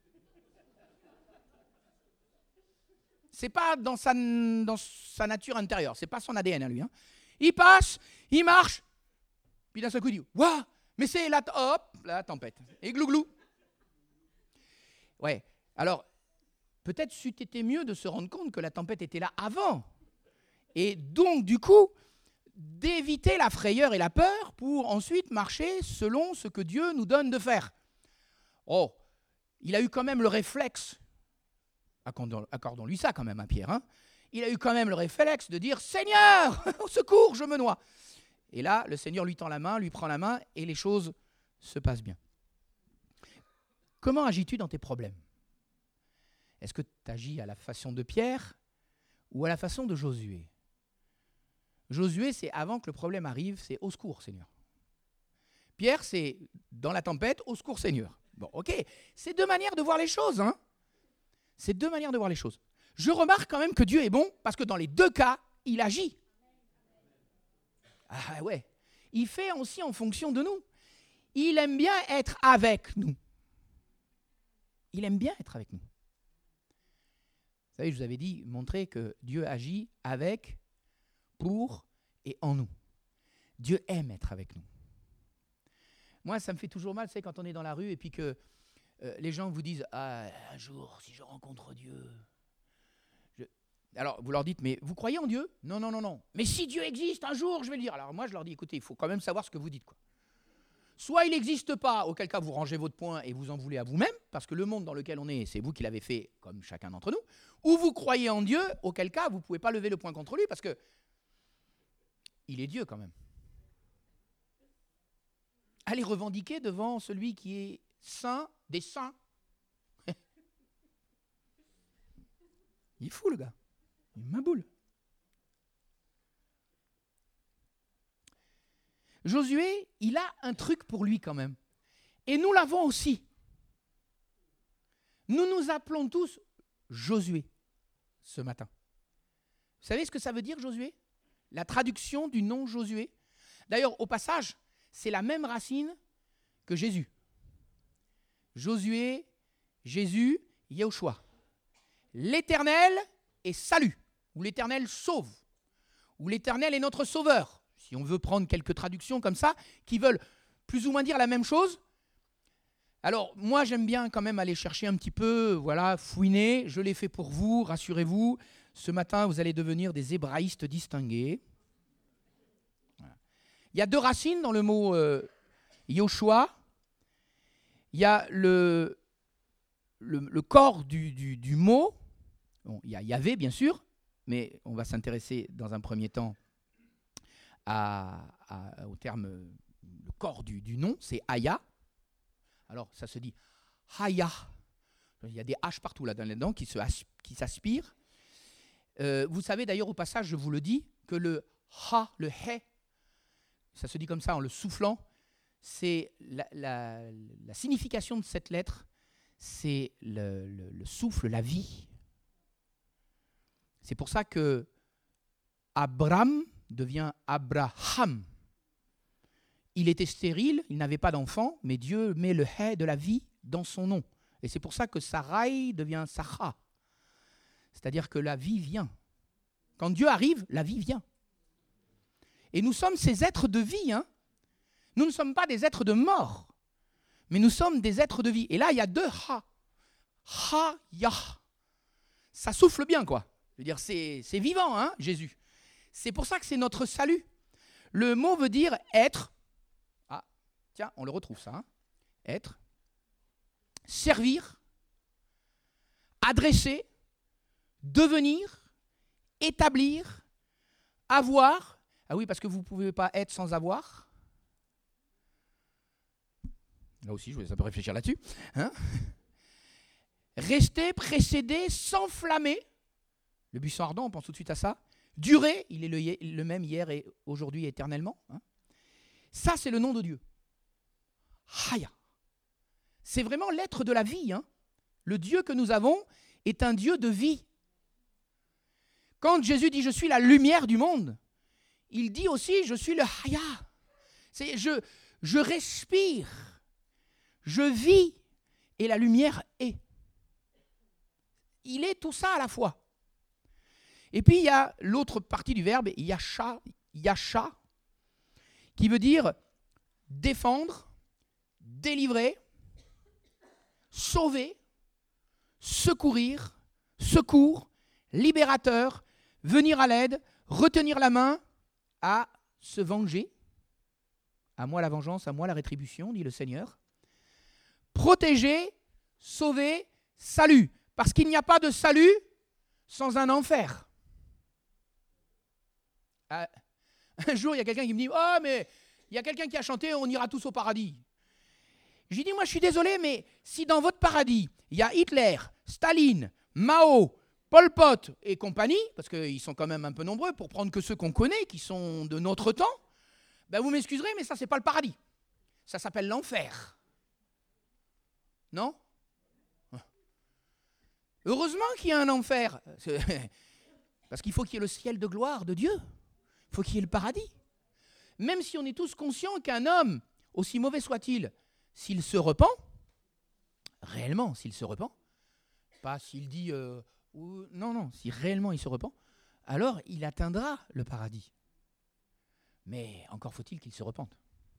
C'est pas dans sa, dans sa nature intérieure. C'est pas son A D N à lui. Hein. Il passe, il marche. Puis d'un seul coup, il dit, waouh, mais c'est la, hop, la tempête. Et glouglou. Ouais. Alors, peut-être c'eût été mieux de se rendre compte que la tempête était là avant. Et donc, du coup, d'éviter la frayeur et la peur pour ensuite marcher selon ce que Dieu nous donne de faire. Oh, il a eu quand même le réflexe, accordons-lui ça quand même, hein, Pierre, hein, il a eu quand même le réflexe de dire « Seigneur, au secours, je me noie !» Et là, le Seigneur lui tend la main, lui prend la main, et les choses se passent bien. Comment agis-tu dans tes problèmes? Est-ce que tu agis à la façon de Pierre ou à la façon de Josué? Josué, c'est avant que le problème arrive, c'est « Au secours, Seigneur ». Pierre, c'est dans la tempête, « Au secours, Seigneur ». Bon, ok, c'est deux manières de voir les choses, hein. C'est deux manières de voir les choses. Je remarque quand même que Dieu est bon, parce que dans les deux cas, il agit. Ah ouais, il fait aussi en fonction de nous. Il aime bien être avec nous. Il aime bien être avec nous. Vous savez, je vous avais dit, montrer que Dieu agit avec, pour et en nous. Dieu aime être avec nous. Moi, ça me fait toujours mal, c'est quand on est dans la rue et puis que euh, les gens vous disent « Ah, un jour, si je rencontre Dieu... Je... » Alors, vous leur dites « Mais vous croyez en Dieu ?»« Non, non, non, non. Mais si Dieu existe, un jour, je vais le dire. » Alors moi, je leur dis « Écoutez, il faut quand même savoir ce que vous dites, quoi. Soit il n'existe pas, auquel cas vous rangez votre point et vous en voulez à vous-même, parce que le monde dans lequel on est, c'est vous qui l'avez fait, comme chacun d'entre nous, ou vous croyez en Dieu, auquel cas vous ne pouvez pas lever le point contre lui, parce que il est Dieu quand même. Allez revendiquer devant celui qui est saint des saints. Il est fou, le gars. Il m'aboule. Josué, il a un truc pour lui quand même. Et nous l'avons aussi. Nous nous appelons tous Josué ce matin. Vous savez ce que ça veut dire, Josué? La traduction du nom Josué. D'ailleurs, au passage, c'est la même racine que Jésus. Josué, Jésus, Yahushua. L'Éternel est salut, ou l'Éternel sauve, ou l'Éternel est notre sauveur. Si on veut prendre quelques traductions comme ça, qui veulent plus ou moins dire la même chose. Alors, moi, j'aime bien quand même aller chercher un petit peu, voilà, fouiner. Je l'ai fait pour vous, rassurez-vous. Ce matin, vous allez devenir des hébraïstes distingués. Voilà. Il y a deux racines dans le mot euh, Yoshua. Il y a le, le, le corps du, du, du mot. Bon, il y a Yahvé, bien sûr, mais on va s'intéresser dans un premier temps à, à, au terme, le corps du, du nom, c'est Aya. Alors, ça se dit Haya. Il y a des H partout là-dedans qui, se, qui s'aspirent. Euh, vous savez d'ailleurs au passage, je vous le dis, que le Ha, le He, ça se dit comme ça en le soufflant, c'est la, la, la signification de cette lettre, c'est le, le, le souffle, la vie. C'est pour ça que Abraham devient Abraham. Il était stérile, il n'avait pas d'enfant, mais Dieu met le He de la vie dans son nom. Et c'est pour ça que Sarai devient Sarah. C'est-à-dire que la vie vient. Quand Dieu arrive, la vie vient. Et nous sommes ces êtres de vie. Hein. Nous ne sommes pas des êtres de mort, mais nous sommes des êtres de vie. Et là, il y a deux Ha. Ha, Yah. Ça souffle bien, quoi. Je veux dire, c'est, c'est vivant, hein, Jésus. C'est pour ça que c'est notre salut. Le mot veut dire être. Ah, tiens, on le retrouve ça. Hein. Être. Servir. Adresser. Devenir. établir, avoir. Ah oui, parce que vous ne pouvez pas être sans avoir. Là aussi, je voulais un peu réfléchir là-dessus. Hein? Rester, précéder, s'enflammer. Le buisson ardent, on pense tout de suite à ça. Durer, il est le, le même hier et aujourd'hui éternellement. Hein? Ça, c'est le nom de Dieu. Haya. C'est vraiment l'être de la vie. Hein? Le Dieu que nous avons est un Dieu de vie. Quand Jésus dit « je suis la lumière du monde », il dit aussi « je suis le Haya ». C'est je, je respire, je vis et la lumière est. Il est tout ça à la fois. Et puis il y a l'autre partie du verbe, yasha, yasha, qui veut dire défendre, délivrer, sauver, secourir, secours, libérateur, venir à l'aide, retenir la main, à se venger. À moi la vengeance, à moi la rétribution, dit le Seigneur. Protéger, sauver, salut. Parce qu'il n'y a pas de salut sans un enfer. Euh, un jour, il y a quelqu'un qui me dit « Oh, mais il y a quelqu'un qui a chanté, on ira tous au paradis. » J'ai dit « Moi, je suis désolé, mais si dans votre paradis, il y a Hitler, Staline, Mao, Pol Pot et compagnie, parce qu'ils sont quand même un peu nombreux, pour prendre que ceux qu'on connaît, qui sont de notre temps, ben vous m'excuserez, mais ça, c'est pas le paradis. Ça s'appelle l'enfer. Non ? Heureusement qu'il y a un enfer. Parce qu'il faut qu'il y ait le ciel de gloire de Dieu. Il faut qu'il y ait le paradis. Même si on est tous conscients qu'un homme, aussi mauvais soit-il, s'il se repent, réellement, s'il se repent, pas s'il dit, euh, ou, non, non, si réellement il se repent, alors il atteindra le paradis. Mais encore faut-il qu'il se repente.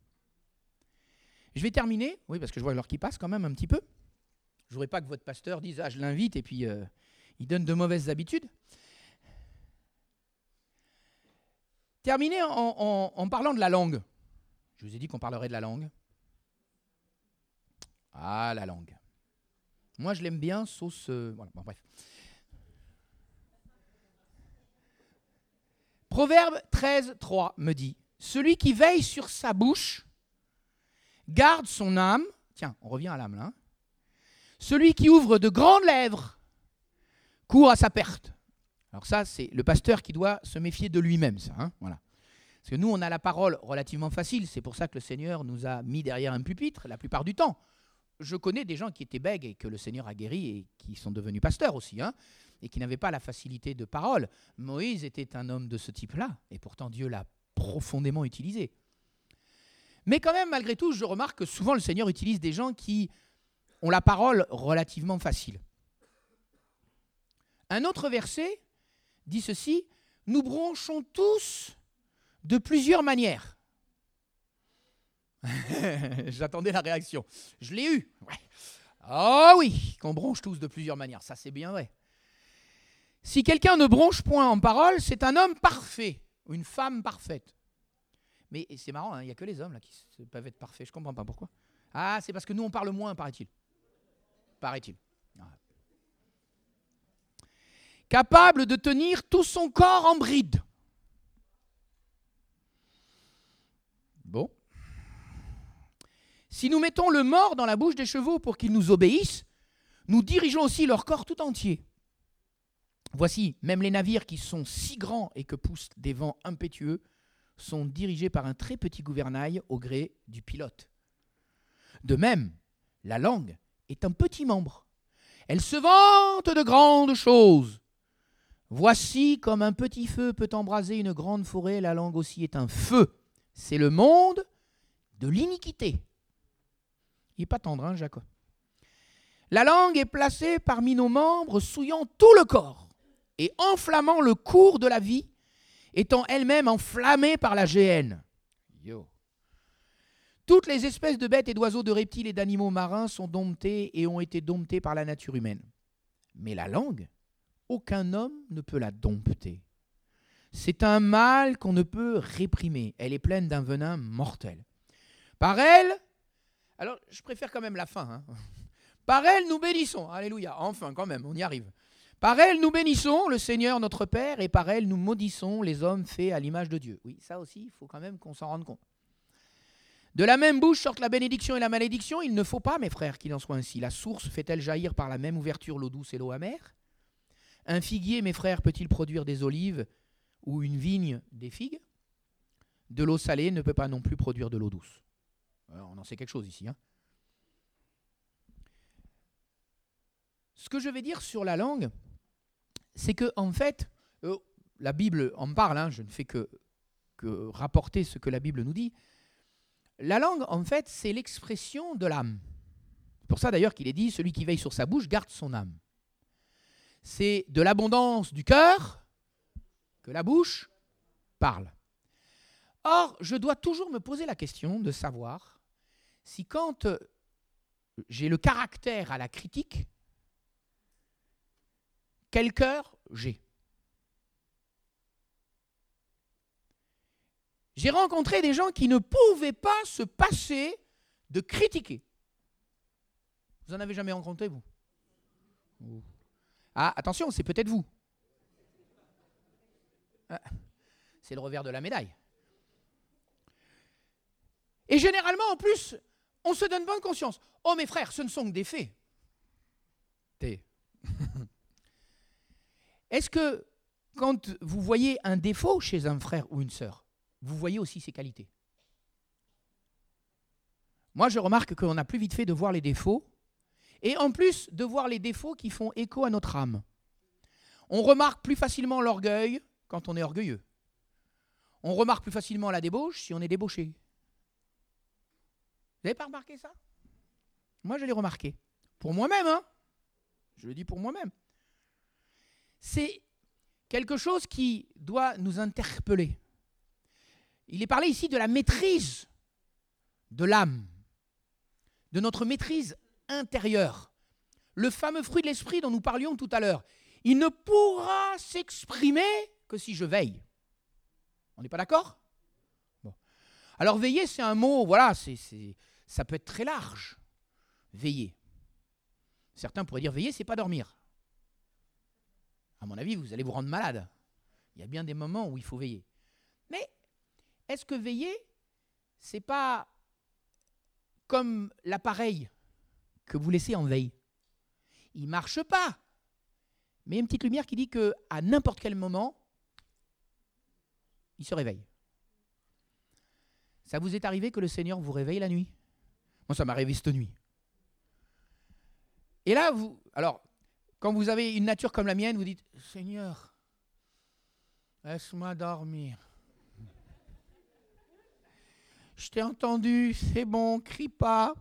Je vais terminer, oui, parce que je vois l'heure qui passe quand même un petit peu. Je ne voudrais pas que votre pasteur dise « Ah, je l'invite » et puis euh, il donne de mauvaises habitudes. Terminer en, en, en parlant de la langue. Je vous ai dit qu'on parlerait de la langue. Ah, la langue. Moi, je l'aime bien, sauce... Euh, voilà, bon, bref. Proverbe treize, trois me dit « Celui qui veille sur sa bouche garde son âme. » Tiens, on revient à l'âme là. Hein. Celui qui ouvre de grandes lèvres court à sa perte. Alors ça, c'est le pasteur qui doit se méfier de lui-même, ça. Hein, voilà. Parce que nous, on a la parole relativement facile. C'est pour ça que le Seigneur nous a mis derrière un pupitre la plupart du temps. Je connais des gens qui étaient bègues et que le Seigneur a guéri et qui sont devenus pasteurs aussi, hein, et qui n'avaient pas la facilité de parole. Moïse était un homme de ce type-là, et pourtant Dieu l'a profondément utilisé. Mais quand même, malgré tout, je remarque que souvent le Seigneur utilise des gens qui ont la parole relativement facile. Un autre verset dit ceci, « Nous bronchons tous de plusieurs manières. » J'attendais la réaction. Je l'ai eu. Ouais. Oh oui, qu'on bronche tous de plusieurs manières. Ça, c'est bien vrai. Si quelqu'un ne bronche point en parole, c'est un homme parfait ou une femme parfaite. Mais c'est marrant, il hein, n'y a que les hommes là, qui peuvent être parfaits. Je ne comprends pas pourquoi. Ah, c'est parce que nous, on parle moins, paraît-il. Paraît-il. Ah. Capable de tenir tout son corps en bride. Bon. Si nous mettons le mors dans la bouche des chevaux pour qu'ils nous obéissent, nous dirigeons aussi leur corps tout entier. Voici, même les navires qui sont si grands et que poussent des vents impétueux sont dirigés par un très petit gouvernail au gré du pilote. De même, la langue est un petit membre. Elle se vante de grandes choses. Voici comme un petit feu peut embraser une grande forêt, la langue aussi est un feu. C'est le monde de l'iniquité. Il n'est pas tendre, hein, Jacob. La langue est placée parmi nos membres, souillant tout le corps et enflammant le cours de la vie, étant elle-même enflammée par la géhenne. Yo. Toutes les espèces de bêtes et d'oiseaux, de reptiles et d'animaux marins sont domptées et ont été domptées par la nature humaine. Mais la langue, aucun homme ne peut la dompter. C'est un mal qu'on ne peut réprimer. Elle est pleine d'un venin mortel. Par elle, alors je préfère quand même la fin. Hein. Par elle, nous bénissons. Alléluia. Enfin, quand même, on y arrive. Par elle, nous bénissons le Seigneur notre Père, et par elle, nous maudissons les hommes faits à l'image de Dieu. Oui, ça aussi, il faut quand même qu'on s'en rende compte. De la même bouche sortent la bénédiction et la malédiction. Il ne faut pas, mes frères, qu'il en soit ainsi. La source fait-elle jaillir par la même ouverture l'eau douce et l'eau amère? Un figuier, mes frères, peut-il produire des olives ou une vigne des figues? De l'eau salée ne peut pas non plus produire de l'eau douce. Alors, on en sait quelque chose ici. Hein. Ce que je vais dire sur la langue, c'est que en fait, euh, la Bible en parle, hein, je ne fais que, que rapporter ce que la Bible nous dit. La langue, en fait, c'est l'expression de l'âme. C'est pour ça d'ailleurs qu'il est dit, celui qui veille sur sa bouche garde son âme. C'est de l'abondance du cœur que la bouche parle. Or, je dois toujours me poser la question de savoir si quand j'ai le caractère à la critique, quel cœur j'ai. J'ai rencontré des gens qui ne pouvaient pas se passer de critiquer. Vous en avez jamais rencontré, vous? Ah, attention, c'est peut-être vous. Ah, c'est le revers de la médaille. Et généralement, en plus, on se donne bonne conscience. Oh, mes frères, ce ne sont que des faits. T'es. Est-ce que quand vous voyez un défaut chez un frère ou une sœur, vous voyez aussi ses qualités? Moi, je remarque qu'on a plus vite fait de voir les défauts, et en plus de voir les défauts qui font écho à notre âme. On remarque plus facilement l'orgueil quand on est orgueilleux. On remarque plus facilement la débauche si on est débauché. Vous n'avez pas remarqué ça? Moi, je l'ai remarqué. Pour moi-même, hein? Je le dis pour moi-même. C'est quelque chose qui doit nous interpeller. Il est parlé ici de la maîtrise de l'âme, de notre maîtrise intérieure. Le fameux fruit de l'esprit dont nous parlions tout à l'heure, il ne pourra s'exprimer que si je veille. On n'est pas d'accord? Bon. Alors veiller, c'est un mot, voilà, c'est, c'est, ça peut être très large. Veiller. Certains pourraient dire veiller, c'est pas dormir. À mon avis, vous allez vous rendre malade. Il y a bien des moments où il faut veiller. Mais est-ce que veiller, c'est pas comme l'appareil que vous laissez en veille? Il ne marche pas. Mais il y a une petite lumière qui dit qu'à n'importe quel moment, il se réveille. Ça vous est arrivé que le Seigneur vous réveille la nuit? Moi, ça m'est arrivé cette nuit. Et là, vous, alors, quand vous avez une nature comme la mienne, vous dites, Seigneur, laisse-moi dormir. Je t'ai entendu, c'est bon, crie pas.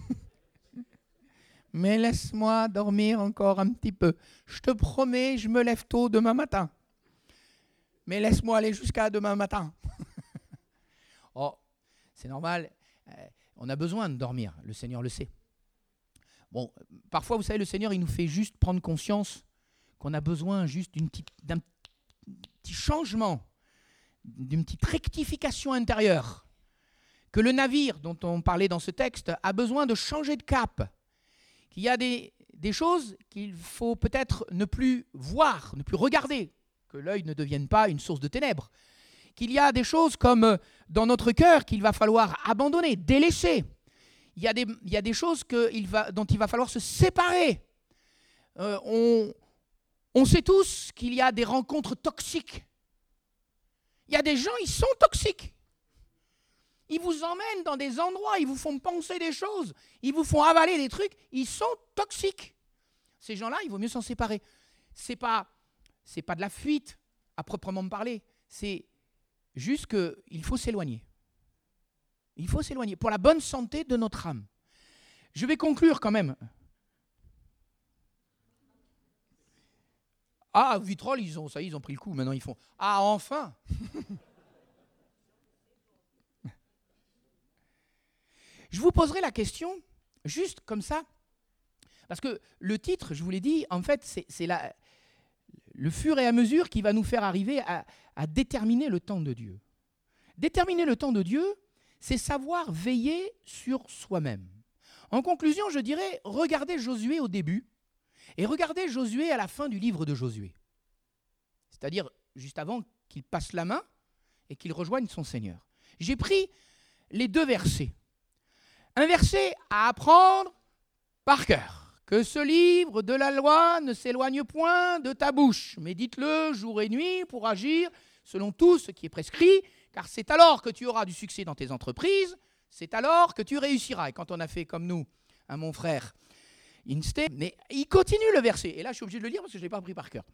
Mais laisse-moi dormir encore un petit peu. Je te promets, je me lève tôt demain matin. Mais laisse-moi aller jusqu'à demain matin. Oh, c'est normal. Euh, on a besoin de dormir. Le Seigneur le sait. Bon, parfois, vous savez, le Seigneur, il nous fait juste prendre conscience qu'on a besoin juste d'une petite, d'un petit changement, d'une petite rectification intérieure. Que le navire dont on parlait dans ce texte a besoin de changer de cap. Qu'il y a des, des choses qu'il faut peut-être ne plus voir, ne plus regarder, que l'œil ne devienne pas une source de ténèbres. Qu'il y a des choses comme dans notre cœur qu'il va falloir abandonner, délaisser. Il y a des, il y a des choses que il va, dont il va falloir se séparer. Euh, on, on sait tous qu'il y a des rencontres toxiques. Il y a des gens, ils sont toxiques. Ils vous emmènent dans des endroits, ils vous font penser des choses, ils vous font avaler des trucs, ils sont toxiques. Ces gens-là, il vaut mieux s'en séparer. C'est pas, c'est pas de la fuite à proprement parler, c'est juste qu'il faut s'éloigner. Il faut s'éloigner pour la bonne santé de notre âme. Je vais conclure quand même. Ah, Vitrolles, ils ont ça, ils ont pris le coup. Maintenant, ils font ah enfin. Je vous poserai la question, juste comme ça, parce que le titre, je vous l'ai dit, en fait, c'est, c'est la, le fur et à mesure qui va nous faire arriver à, à déterminer le temps de Dieu. Déterminer le temps de Dieu, c'est savoir veiller sur soi-même. En conclusion, je dirais, regardez Josué au début Et regardez Josué à la fin du livre de Josué. C'est-à-dire juste avant qu'il passe la main et qu'il rejoigne son Seigneur. J'ai pris les deux versets. Un verset à apprendre par cœur. Que ce livre de la loi ne s'éloigne point de ta bouche. Médite-le jour et nuit pour agir selon tout ce qui est prescrit, car c'est alors que tu auras du succès dans tes entreprises, c'est alors que tu réussiras. Et quand on a fait comme nous, hein, mon frère Inste, mais il continue le verset. Et là, je suis obligé de le lire parce que je ne l'ai pas appris par cœur.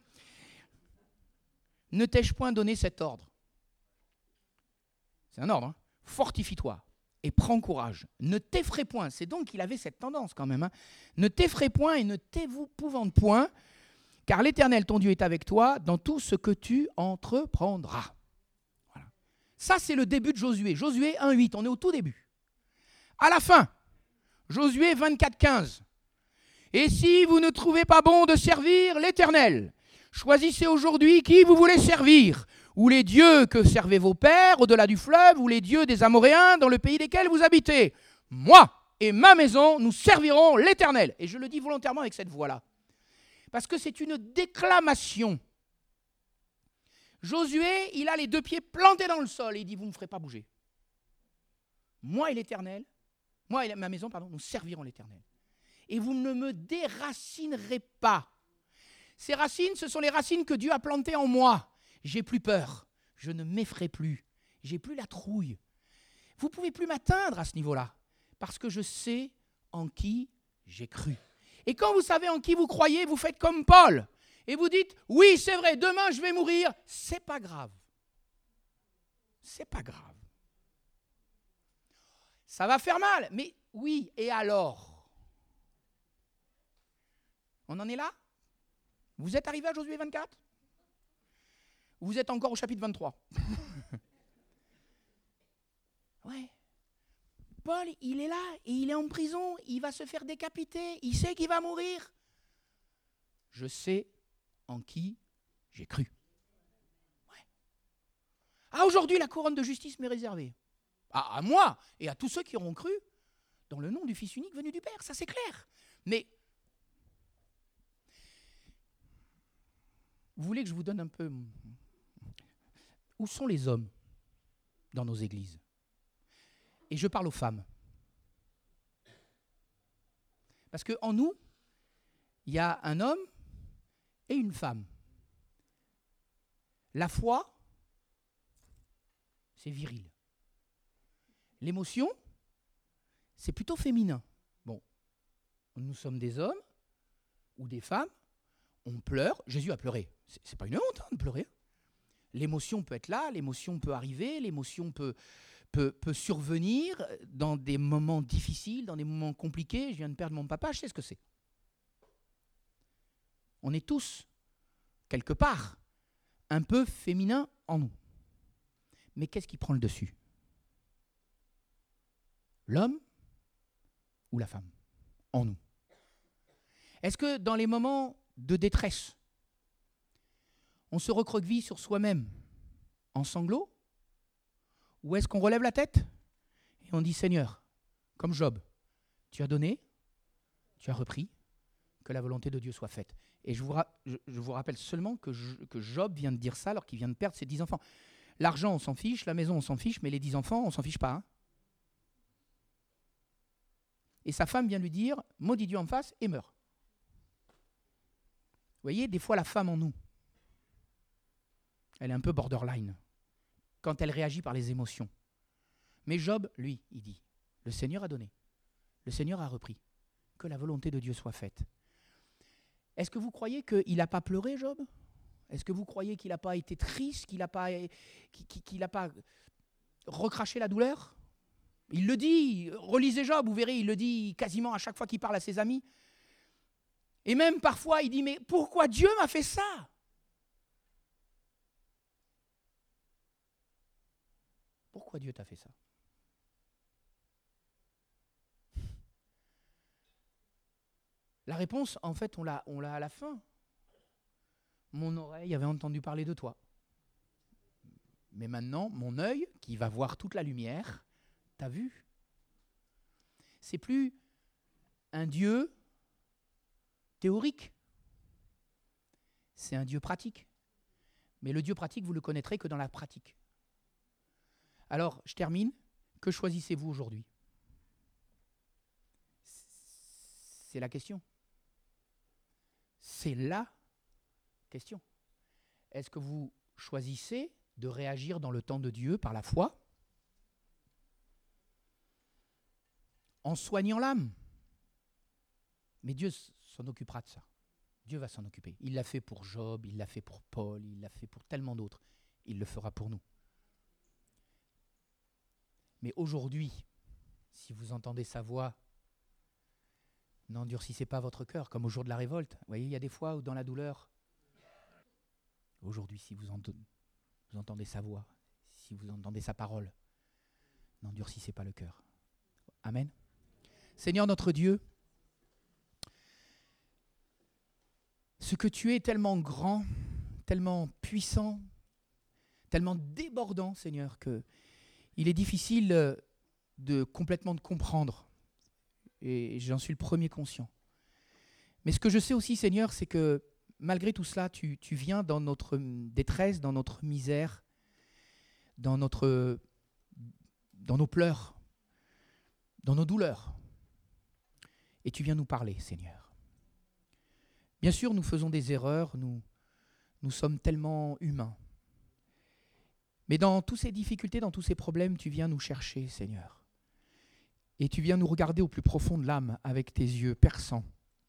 Ne t'ai-je point donné cet ordre? C'est un ordre. Hein. Fortifie-toi et prends courage. Ne t'effraie point. C'est donc qu'il avait cette tendance quand même. Hein. Ne t'effraie point et ne t'épouvante point, car l'Éternel, ton Dieu, est avec toi dans tout ce que tu entreprendras. Voilà. Ça, c'est le début de Josué. Josué un huit, on est au tout début. À la fin, Josué vingt-quatre quinze. Et si vous ne trouvez pas bon de servir l'Éternel, choisissez aujourd'hui qui vous voulez servir, ou les dieux que servaient vos pères au-delà du fleuve, ou les dieux des Amoréens dans le pays desquels vous habitez. Moi et ma maison, nous servirons l'Éternel. Et je le dis volontairement avec cette voix-là, parce que c'est une déclamation. Josué, il a les deux pieds plantés dans le sol et il dit, vous ne me ferez pas bouger. Moi et l'Éternel, moi et ma maison, pardon, nous servirons l'Éternel. Et vous ne me déracinerez pas. Ces racines, ce sont les racines que Dieu a plantées en moi. J'ai plus peur, je ne m'effraie plus, j'ai plus la trouille. Vous ne pouvez plus m'atteindre à ce niveau-là, parce que je sais en qui j'ai cru. Et quand vous savez en qui vous croyez, vous faites comme Paul, et vous dites, oui, c'est vrai, demain je vais mourir, c'est pas grave. C'est pas grave. Ça va faire mal, mais oui, et alors? On en est là? Vous êtes arrivé à Josué vingt-quatre? Vous êtes encore au chapitre vingt-trois. Ouais. Paul, il est là et il est en prison. Il va se faire décapiter. Il sait qu'il va mourir. Je sais en qui j'ai cru. Ouais. Ah, aujourd'hui, la couronne de justice m'est réservée. Ah, à moi et à tous ceux qui auront cru dans le nom du Fils unique venu du Père. Ça, c'est clair. Mais vous voulez que je vous donne un peu... Où sont les hommes dans nos églises? Et je parle aux femmes. Parce qu'en nous, il y a un homme et une femme. La foi, c'est viril. L'émotion, c'est plutôt féminin. Bon, nous sommes des hommes ou des femmes, on pleure. Jésus a pleuré. C'est, c'est pas une honte hein, de pleurer. L'émotion peut être là, l'émotion peut arriver, l'émotion peut, peut, peut survenir dans des moments difficiles, dans des moments compliqués. Je viens de perdre mon papa, je sais ce que c'est. On est tous, quelque part, un peu féminins en nous. Mais qu'est-ce qui prend le dessus? L'homme ou la femme en nous? Est-ce que dans les moments de détresse, on se recroqueville sur soi-même en sanglots? Ou est-ce qu'on relève la tête et on dit, Seigneur, comme Job, tu as donné, tu as repris, que la volonté de Dieu soit faite. Et je vous, ra- je, je vous rappelle seulement que, je, que Job vient de dire ça alors qu'il vient de perdre ses dix enfants. L'argent, on s'en fiche, la maison, on s'en fiche, mais les dix enfants, on s'en fiche pas. Hein. Et sa femme vient lui dire, maudit Dieu en face et meurt. Vous voyez, des fois la femme en nous, elle est un peu borderline quand elle réagit par les émotions. Mais Job, lui, il dit, le Seigneur a donné, le Seigneur a repris, que la volonté de Dieu soit faite. Est-ce que vous croyez qu'il n'a pas pleuré, Job? Est-ce que vous croyez qu'il n'a pas été triste, qu'il n'a pas, qu'il n'a pas recraché la douleur? Il le dit, relisez Job, vous verrez, il le dit quasiment à chaque fois qu'il parle à ses amis. Et même parfois, il dit, mais pourquoi Dieu m'a fait ça? Pourquoi Dieu t'a fait ça? La réponse, en fait, on l'a, on l'a à la fin. Mon oreille avait entendu parler de toi. Mais maintenant, mon œil, qui va voir toute la lumière, t'a vu. C'est plus un Dieu théorique. c'est un Dieu pratique. Mais le Dieu pratique, vous le connaîtrez que dans la pratique. Alors, je termine. Que choisissez-vous aujourd'hui? C'est la question. C'est la question. Est-ce que vous choisissez de réagir dans le temps de Dieu par la foi, en soignant l'âme? Mais Dieu s'en occupera de ça. Dieu va s'en occuper. Il l'a fait pour Job, il l'a fait pour Paul, il l'a fait pour tellement d'autres. Il le fera pour nous. Mais aujourd'hui, si vous entendez sa voix, n'endurcissez pas votre cœur, comme au jour de la révolte. Vous voyez, il y a des fois où dans la douleur, aujourd'hui, si vous, ent- vous entendez sa voix, si vous entendez sa parole, n'endurcissez pas le cœur. Amen. Seigneur notre Dieu, ce que tu es tellement grand, tellement puissant, tellement débordant, Seigneur, que il est difficile de complètement de comprendre. Et j'en suis le premier conscient. Mais ce que je sais aussi, Seigneur, c'est que malgré tout cela, tu, tu viens dans notre détresse, dans notre misère, dans, notre, dans nos pleurs, dans nos douleurs. Et tu viens nous parler, Seigneur. Bien sûr, nous faisons des erreurs, nous, nous sommes tellement humains. Mais dans toutes ces difficultés, dans tous ces problèmes, tu viens nous chercher, Seigneur. Et tu viens nous regarder au plus profond de l'âme avec tes yeux perçants.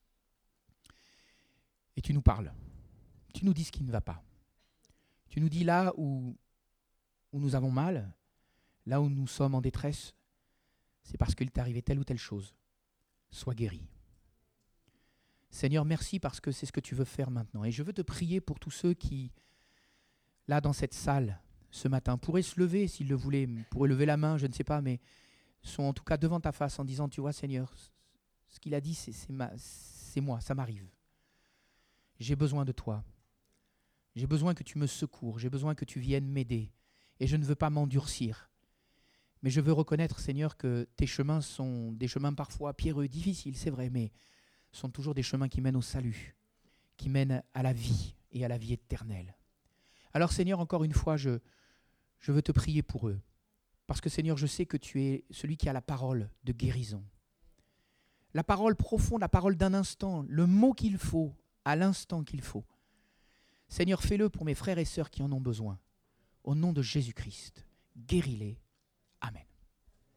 Et tu nous parles. Tu nous dis ce qui ne va pas. Tu nous dis là où, où nous avons mal, là où nous sommes en détresse, c'est parce qu'il t'est arrivé telle ou telle chose. Sois guéri. Seigneur, merci parce que c'est ce que tu veux faire maintenant. Et je veux te prier pour tous ceux qui, là dans cette salle, ce matin, pourraient se lever s'ils le voulaient, pourraient lever la main, je ne sais pas, mais sont en tout cas devant ta face en disant, tu vois Seigneur, ce qu'il a dit, c'est, c'est, ma, c'est moi, ça m'arrive. J'ai besoin de toi. J'ai besoin que tu me secours, j'ai besoin que tu viennes m'aider. Et je ne veux pas m'endurcir. Mais je veux reconnaître, Seigneur, que tes chemins sont des chemins parfois pierreux, difficiles, c'est vrai, mais sont toujours des chemins qui mènent au salut, qui mènent à la vie et à la vie éternelle. Alors Seigneur, encore une fois, je, je veux te prier pour eux. Parce que Seigneur, je sais que tu es celui qui a la parole de guérison. La parole profonde, la parole d'un instant, le mot qu'il faut, à l'instant qu'il faut. Seigneur, fais-le pour mes frères et sœurs qui en ont besoin. Au nom de Jésus-Christ, guéris-les